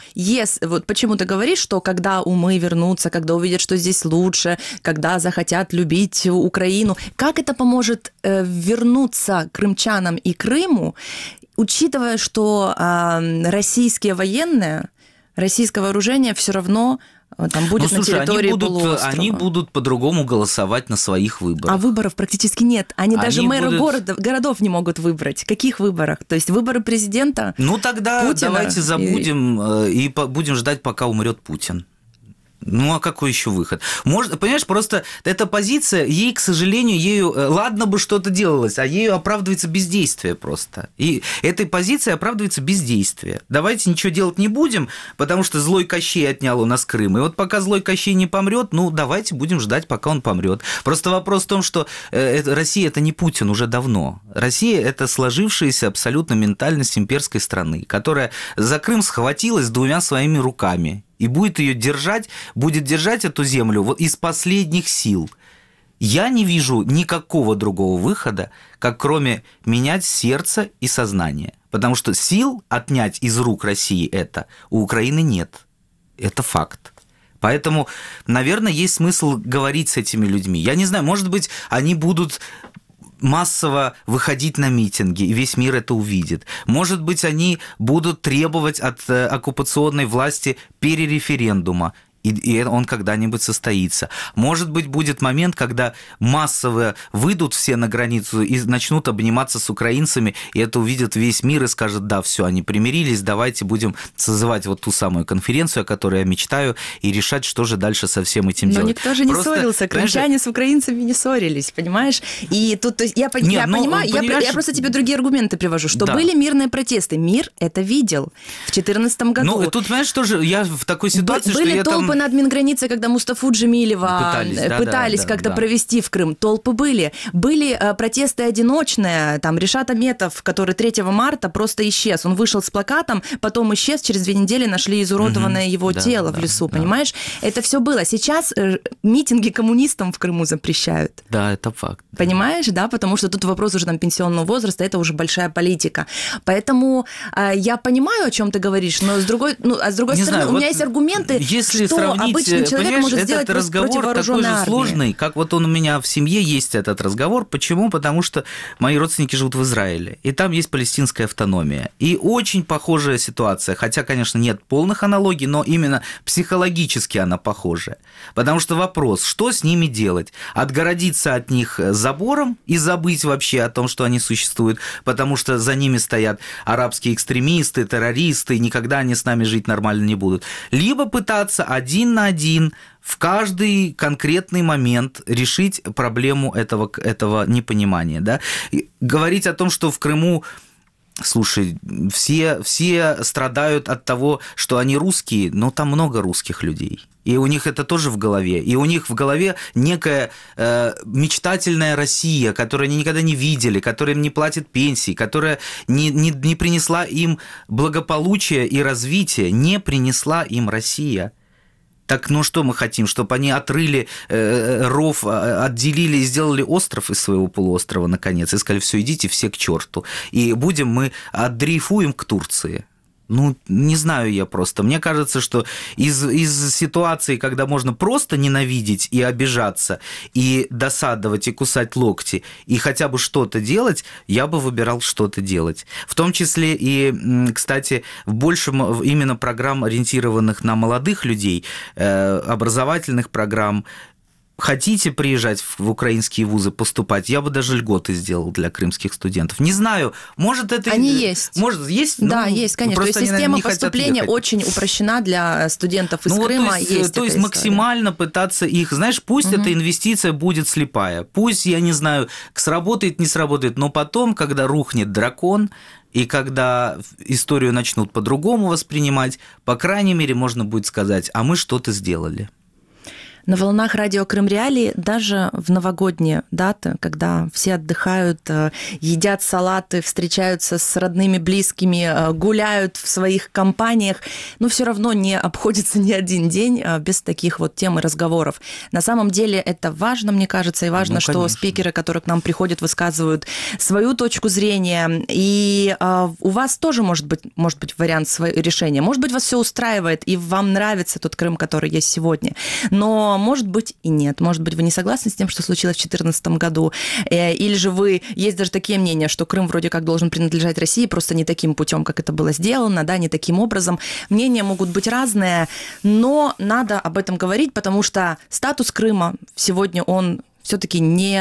ты говоришь, что когда умы вернутся, когда увидят, что здесь лучше, когда захотят любить Украину, как это поможет вернуться крымчанам и Крыму, учитывая, что российские военные, российское вооружение все равно там будет на территории полуострова. Они будут по-другому голосовать на своих выборах. А выборов практически нет. Они даже мэры городов не могут выбрать. Каких выборах? То есть выборы президента Ну тогда Путина. Давайте забудем и будем ждать, пока умрет Путин. Ну, а какой еще выход? Понимаешь, просто эта позиция, ей, к сожалению, ладно бы что-то делалось, а ею оправдывается бездействие просто. И этой позицией оправдывается бездействие. Давайте ничего делать не будем, потому что злой Кощей отнял у нас Крым. И вот пока злой Кощей не помрет, давайте будем ждать, пока он помрет. Просто вопрос в том, что Россия – это не Путин уже давно. Россия – это сложившаяся абсолютно ментальность имперской страны, которая за Крым схватилась 2 своими руками. И будет держать эту землю вот из последних сил. Я не вижу никакого другого выхода, как кроме менять сердце и сознание. Потому что сил отнять из рук России это у Украины нет. Это факт. Поэтому, наверное, есть смысл говорить с этими людьми. Я не знаю, может быть, они будут массово выходить на митинги, и весь мир это увидит. Может быть, они будут требовать от оккупационной власти перереферендума, и он когда-нибудь состоится. Может быть, будет момент, когда массово выйдут все на границу и начнут обниматься с украинцами, и это увидит весь мир и скажет: да, все, они примирились, давайте будем созывать вот ту самую конференцию, о которой я мечтаю, и решать, что же дальше со всем этим делать. Но никто же не ссорился, крымчане с украинцами не ссорились, понимаешь? И тут, то есть, я понимаю, я просто тебе другие аргументы привожу, что были мирные протесты, мир это видел в 2014 году. Ну, тут, понимаешь, тоже я в такой ситуации, что я там... на админгранице, когда Мустафу Джемилева пытались как-то провести в Крым. Толпы были. Были протесты одиночные. Там Ришат Аметов, который 3 марта просто исчез. Он вышел с плакатом, потом исчез. Через 2 недели нашли изуродованное его тело в лесу. Понимаешь? Это все было. Сейчас митинги коммунистам в Крыму запрещают. Да, это факт. Понимаешь, да? Потому что тут вопрос уже там пенсионного возраста, это уже большая политика. Поэтому я понимаю, о чем ты говоришь, но с другой стороны, у меня есть аргументы, что обычный человек может сделать этот разговор такой же сложный, как вот он у меня в семье есть этот разговор. Почему? Потому что мои родственники живут в Израиле, и там есть палестинская автономия. И очень похожая ситуация, хотя, конечно, нет полных аналогий, но именно психологически она похожа. Потому что вопрос, что с ними делать? Отгородиться от них забором и забыть вообще о том, что они существуют, потому что за ними стоят арабские экстремисты, террористы, и никогда они с нами жить нормально не будут. Либо пытаться один на один в каждый конкретный момент решить проблему этого непонимания. Да? И говорить о том, что в Крыму, слушай, все страдают от того, что они русские, но там много русских людей. И у них это тоже в голове. И у них в голове некая мечтательная Россия, которую они никогда не видели, которая им не платит пенсии, которая не принесла им благополучия и развития, не принесла им Россия. Так, ну что мы хотим? Чтобы они отрыли ров, отделили и сделали остров из своего полуострова, наконец, и сказали: все, идите все к черту, и мы отдрейфуем к Турции. Ну, не знаю я просто. Мне кажется, что из ситуации, когда можно просто ненавидеть и обижаться, и досадовать, и кусать локти, и хотя бы что-то делать, я бы выбирал что-то делать. В том числе и, кстати, в большем именно программ, ориентированных на молодых людей, образовательных программ. Хотите приезжать в украинские вузы поступать, я бы даже льготы сделал для крымских студентов. Не знаю, может это... Они есть. Может, есть? Да, есть, конечно. То есть система поступления очень упрощена для студентов из Крыма. То есть максимально пытаться их... Знаешь, пусть эта инвестиция будет слепая, пусть, я не знаю, сработает, не сработает, но потом, когда рухнет дракон, и когда историю начнут по-другому воспринимать, по крайней мере, можно будет сказать: а мы что-то сделали. На волнах радио Крым Реалии даже в новогодние даты, когда все отдыхают, едят салаты, встречаются с родными, близкими, гуляют в своих компаниях, но все равно не обходится ни один день без таких вот тем и разговоров. На самом деле это важно, мне кажется, и важно, что спикеры, которые к нам приходят, высказывают свою точку зрения. И у вас тоже может быть вариант решения. Может быть, вас все устраивает, и вам нравится тот Крым, который есть сегодня. Но может быть и нет. Может быть, вы не согласны с тем, что случилось в 2014 году. Или же есть даже такие мнения, что Крым вроде как должен принадлежать России, просто не таким путем, как это было сделано, да, не таким образом. Мнения могут быть разные, но надо об этом говорить, потому что статус Крыма сегодня он все-таки не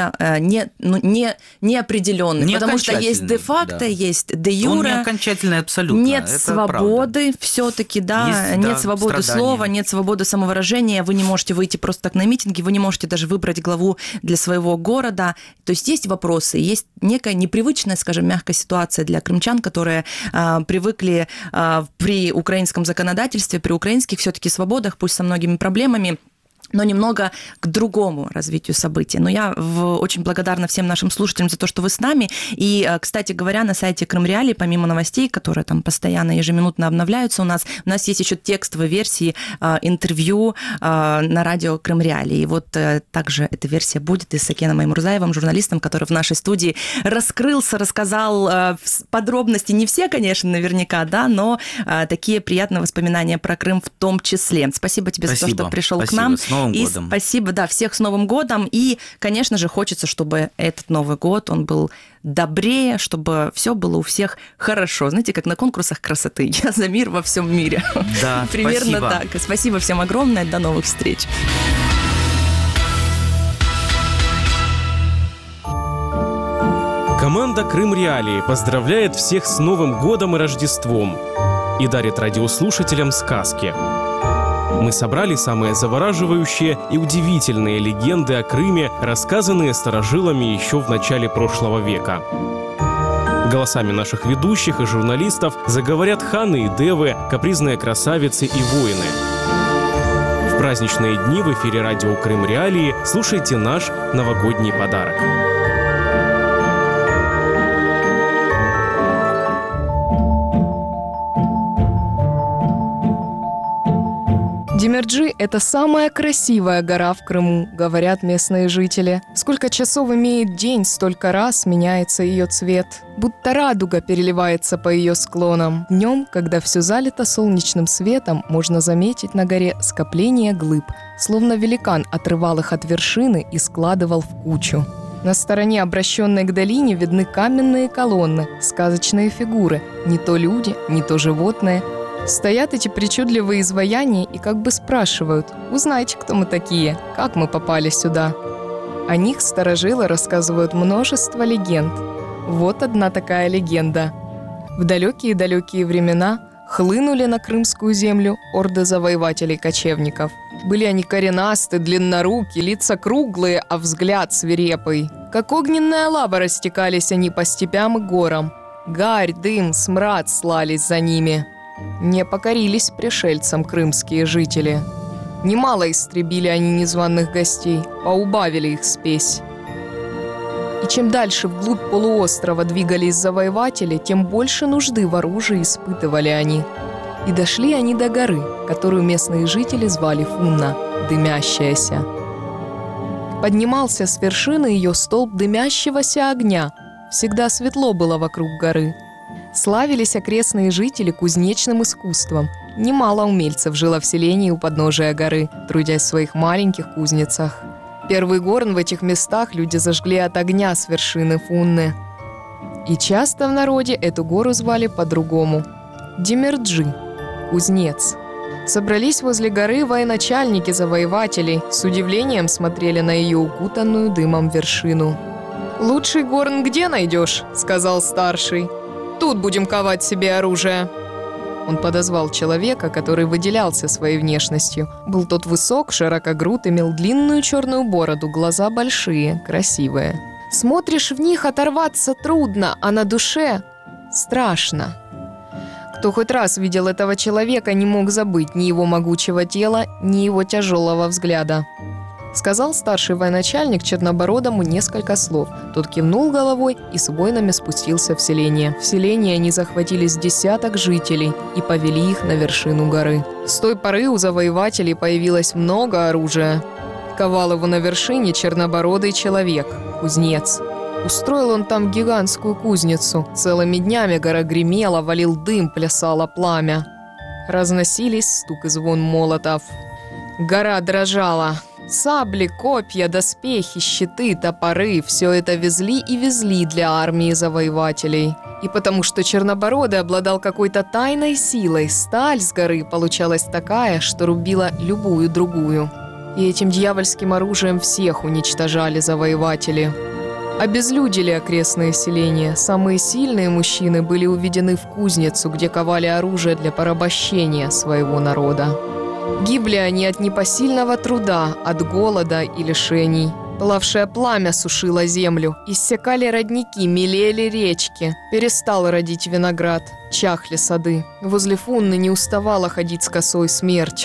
определенный, потому что есть де-факто, есть де-юре. Он не окончательный абсолютно. Нет свободы все-таки, да, есть, нет свободы слова, нет свободы самовыражения, вы не можете выйти просто так на митинги, вы не можете даже выбрать главу для своего города. То есть вопросы, есть некая непривычная, скажем, мягкая ситуация для крымчан, которые привыкли при украинском законодательстве, при украинских все-таки свободах, пусть со многими проблемами, но немного к другому развитию событий. Но я очень благодарна всем нашим слушателям за то, что вы с нами. И, кстати говоря, на сайте Крым Реалии, помимо новостей, которые там постоянно, ежеминутно обновляются у нас есть еще текстовые версии интервью на радио Крым Реалии. И вот также эта версия будет и с Сакеном Аймурзаевым, журналистом, который в нашей студии раскрылся, рассказал подробности, не все, конечно, наверняка, да, но такие приятные воспоминания про Крым в том числе. Спасибо тебе за то, что пришел к нам. С Новым годом. Спасибо, да, всех с Новым годом. И, конечно же, хочется, чтобы этот Новый год, он был добрее, чтобы все было у всех хорошо. Знаете, как на конкурсах красоты. Я за мир во всем мире. Да, примерно спасибо. Так. Спасибо всем огромное. До новых встреч. Команда Крым Реалии поздравляет всех с Новым годом и Рождеством и дарит радиослушателям сказки. Мы собрали самые завораживающие и удивительные легенды о Крыме, рассказанные старожилами еще в начале прошлого века. Голосами наших ведущих и журналистов заговорят ханы и девы, капризные красавицы и воины. В праздничные дни в эфире радио Крым Реалии слушайте наш новогодний подарок. Демирджи – это самая красивая гора в Крыму, говорят местные жители. Сколько часов имеет день, столько раз меняется ее цвет. Будто радуга переливается по ее склонам. Днем, когда все залито солнечным светом, можно заметить на горе скопление глыб, словно великан отрывал их от вершины и складывал в кучу. На стороне, обращенной к долине, видны каменные колонны, сказочные фигуры, не то люди, не то животные. Стоят эти причудливые изваяния и как бы спрашивают: «Узнайте, кто мы такие, как мы попали сюда». О них старожилы рассказывают множество легенд. Вот одна такая легенда. В далекие-далекие времена хлынули на крымскую землю орды завоевателей-кочевников. Были они коренасты, длинноруки, лица круглые, а взгляд свирепый. Как огненная лава растекались они по степям и горам. Гарь, дым, смрад слались за ними. Не покорились пришельцам крымские жители. Немало истребили они незваных гостей, поубавили их спесь. И чем дальше вглубь полуострова двигались завоеватели, тем больше нужды в оружии испытывали они. И дошли они до горы, которую местные жители звали Фунна, дымящаяся. Поднимался с вершины ее столб дымящегося огня. Всегда светло было вокруг горы. Славились окрестные жители кузнечным искусством. Немало умельцев жило в селении у подножия горы, трудясь в своих маленьких кузницах. Первый горн в этих местах люди зажгли от огня с вершины Фунны. И часто в народе эту гору звали по-другому – Демирджи, кузнец. Собрались возле горы военачальники завоевателей, с удивлением смотрели на ее укутанную дымом вершину. «Лучший горн где найдешь?» – сказал старший. «Тут будем ковать себе оружие». Он подозвал человека, который выделялся своей внешностью. Был тот высок, широкогруд, имел длинную черную бороду, глаза большие, красивые. Смотришь в них, оторваться трудно, а на душе страшно. Кто хоть раз видел этого человека, не мог забыть ни его могучего тела, ни его тяжелого взгляда. Сказал старший военачальник Чернобородому несколько слов. Тот кивнул головой и с воинами спустился в селение. В селении они захватили с десяток жителей и повели их на вершину горы. С той поры у завоевателей появилось много оружия. Ковал его на вершине чернобородый человек, кузнец. Устроил он там гигантскую кузницу. Целыми днями гора гремела, валил дым, плясало пламя. Разносились стук и звон молотов. Гора дрожала. Сабли, копья, доспехи, щиты, топоры – все это везли и везли для армии завоевателей. И потому что Чернобородый обладал какой-то тайной силой, сталь с горы получалась такая, что рубила любую другую. И этим дьявольским оружием всех уничтожали завоеватели. Обезлюдили окрестные селения. Самые сильные мужчины были уведены в кузницу, где ковали оружие для порабощения своего народа. Гибли они от непосильного труда, от голода и лишений. Пылавшее пламя сушило землю, иссякали родники, мелели речки. Перестал родить виноград, чахли сады. Возле Фунны не уставала ходить с косой смерть.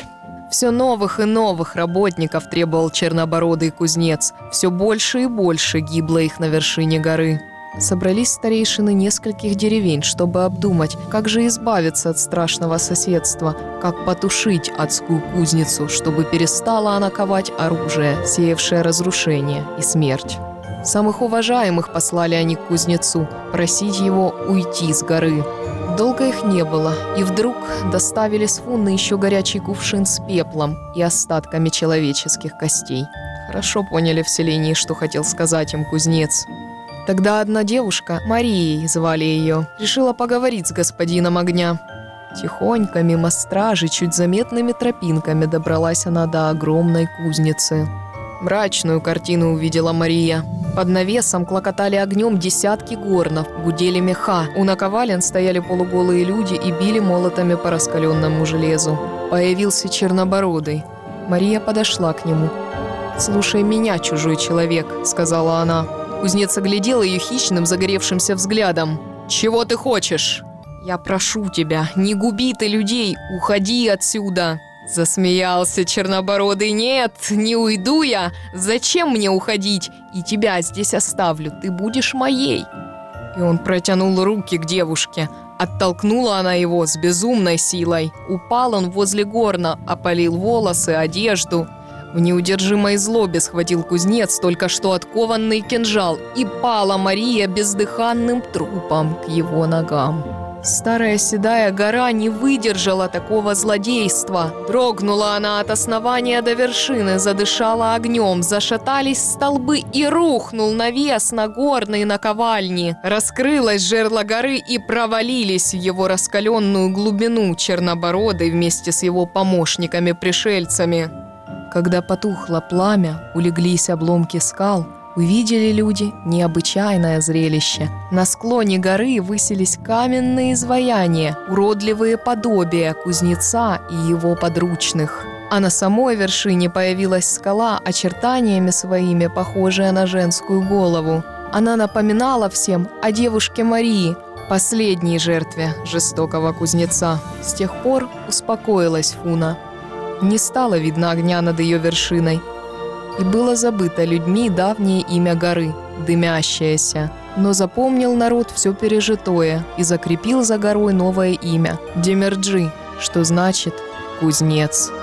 Все новых и новых работников требовал чернобородый кузнец. Все больше и больше гибло их на вершине горы. Собрались старейшины нескольких деревень, чтобы обдумать, как же избавиться от страшного соседства, как потушить адскую кузницу, чтобы перестала она ковать оружие, сеявшее разрушение и смерть. Самых уважаемых послали они к кузнецу, просить его уйти с горы. Долго их не было, и вдруг доставили с Фунны еще горячий кувшин с пеплом и остатками человеческих костей. Хорошо поняли в селении, что хотел сказать им кузнец. Тогда одна девушка, Марией звали ее, решила поговорить с господином огня. Тихонько, мимо стражи, чуть заметными тропинками добралась она до огромной кузницы. Мрачную картину увидела Мария. Под навесом клокотали огнем десятки горнов, гудели меха. У наковален стояли полуголые люди и били молотами по раскаленному железу. Появился чернобородый. Мария подошла к нему. «Слушай меня, чужой человек», — сказала она. Кузнец оглядел ее хищным, загоревшимся взглядом. «Чего ты хочешь?» «Я прошу тебя, не губи ты людей, уходи отсюда!» Засмеялся чернобородый. «Нет, не уйду я! Зачем мне уходить? И тебя здесь оставлю, ты будешь моей!» И он протянул руки к девушке. Оттолкнула она его с безумной силой. Упал он возле горна, опалил волосы, одежду. В неудержимой злобе схватил кузнец только что откованный кинжал, и пала Мария бездыханным трупом к его ногам. Старая седая гора не выдержала такого злодейства. Дрогнула она от основания до вершины, задышала огнем, зашатались столбы, и рухнул навес на горной наковальни. Раскрылось жерло горы, и провалились в его раскаленную глубину чернобородый вместе с его помощниками-пришельцами. Когда потухло пламя, улеглись обломки скал, увидели люди необычайное зрелище. На склоне горы высились каменные изваяния, уродливые подобия кузнеца и его подручных. А на самой вершине появилась скала, очертаниями своими похожая на женскую голову. Она напоминала всем о девушке Марии, последней жертве жестокого кузнеца. С тех пор успокоилась Фуна. Не стало видно огня над ее вершиной. И было забыто людьми давнее имя горы – Дымящаяся. Но запомнил народ все пережитое и закрепил за горой новое имя – Демерджи, что значит «кузнец».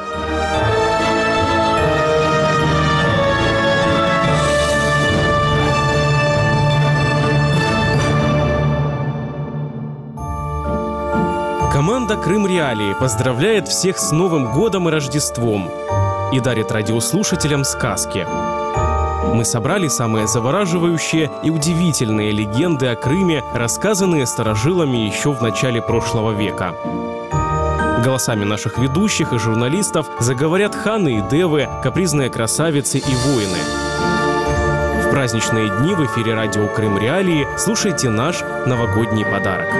Команда «Крым Реалии» поздравляет всех с Новым годом и Рождеством и дарит радиослушателям сказки. Мы собрали самые завораживающие и удивительные легенды о Крыме, рассказанные старожилами еще в начале прошлого века. Голосами наших ведущих и журналистов заговорят ханы и девы, капризные красавицы и воины. В праздничные дни в эфире радио «Крым Реалии» слушайте наш новогодний подарок.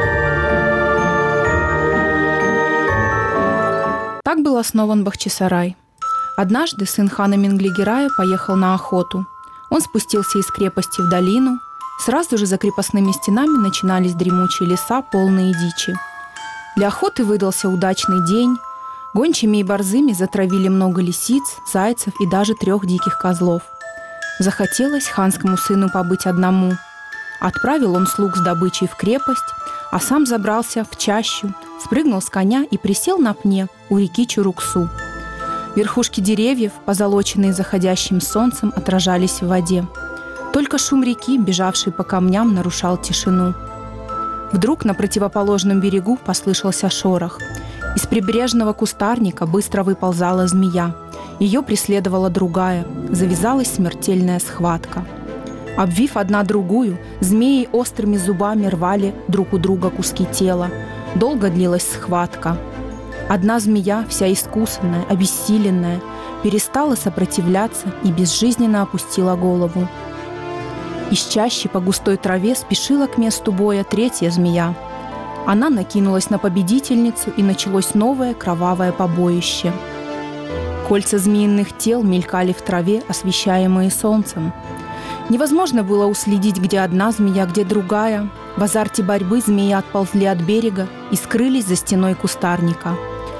Так был основан Бахчисарай. Однажды сын хана Менглигерая поехал на охоту. Он спустился из крепости в долину. Сразу же за крепостными стенами начинались дремучие леса, полные дичи. Для охоты выдался удачный день. Гончими и борзыми затравили много лисиц, зайцев и даже 3 диких козлов. Захотелось ханскому сыну побыть одному. Отправил он слуг с добычей в крепость, а сам забрался в чащу, спрыгнул с коня и присел на пне у реки Чуруксу. Верхушки деревьев, позолоченные заходящим солнцем, отражались в воде. Только шум реки, бежавший по камням, нарушал тишину. Вдруг на противоположном берегу послышался шорох. Из прибрежного кустарника быстро выползала змея. Ее преследовала другая. Завязалась смертельная схватка. Обвив одна другую, змеи острыми зубами рвали друг у друга куски тела. Долго длилась схватка. Одна змея, вся искусанная, обессиленная, перестала сопротивляться и безжизненно опустила голову. Из чащи по густой траве спешила к месту боя 3-я змея. Она накинулась на победительницу, и началось новое кровавое побоище. Кольца змеиных тел мелькали в траве, освещаемые солнцем. Невозможно было уследить, где одна змея, где другая. В азарте борьбы змеи отползли от берега и скрылись за стеной кустарника.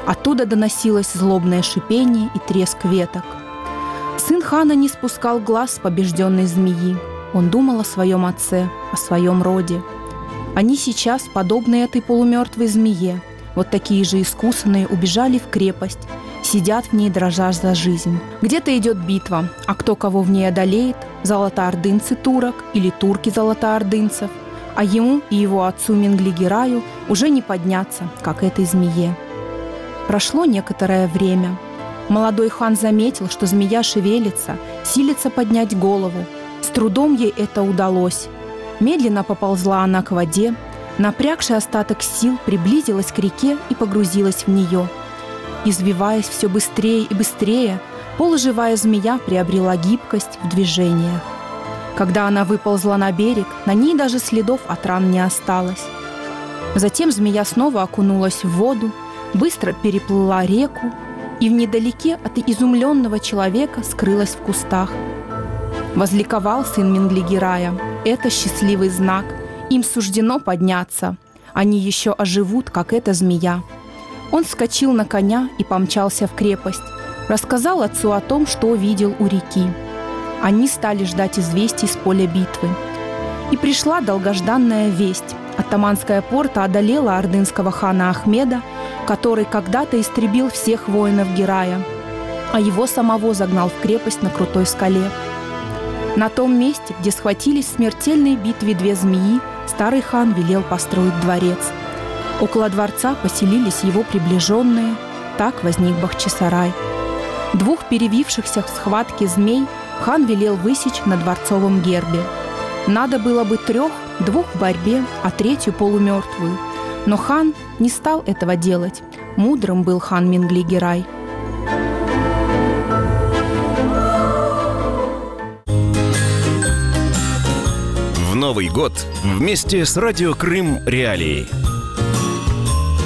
Оттуда доносилось злобное шипение и треск веток. Сын хана не спускал глаз с побежденной змеи. Он думал о своем отце, о своем роде. Они сейчас, подобные этой полумертвой змее, вот такие же искусанные, убежали в крепость, сидят в ней, дрожа за жизнь. Где-то идет битва, а кто кого в ней одолеет, золотоордынцы турок или турки золотоордынцев, а ему и его отцу Менгли-Гираю уже не подняться, как этой змее. Прошло некоторое время. Молодой хан заметил, что змея шевелится, силится поднять голову. С трудом ей это удалось. Медленно поползла она к воде, напрягший остаток сил, приблизилась к реке и погрузилась в нее. Извиваясь все быстрее и быстрее, полуживая змея приобрела гибкость в движениях. Когда она выползла на берег, на ней даже следов от ран не осталось. Затем змея снова окунулась в воду, быстро переплыла реку и вдалеке от изумленного человека скрылась в кустах. Возликовал сын Менгли-Гирая. Это счастливый знак. Им суждено подняться. Они еще оживут, как эта змея. Он вскочил на коня и помчался в крепость. Рассказал отцу о том, что видел у реки. Они стали ждать известий с поля битвы. И пришла долгожданная весть. Оттоманская порта одолела ордынского хана Ахмеда, который когда-то истребил всех воинов Гирая, а его самого загнал в крепость на крутой скале. На том месте, где схватились в смертельной битве две змеи, старый хан велел построить дворец. Около дворца поселились его приближенные. Так возник Бахчисарай. 2 перевившихся в схватке змей хан велел высечь на дворцовом гербе. Надо было бы 3, 2 в борьбе, а 3 полумертвую. Но хан не стал этого делать. Мудрым был хан Менгли-Гирай. В Новый год вместе с Радио Крым Реалии.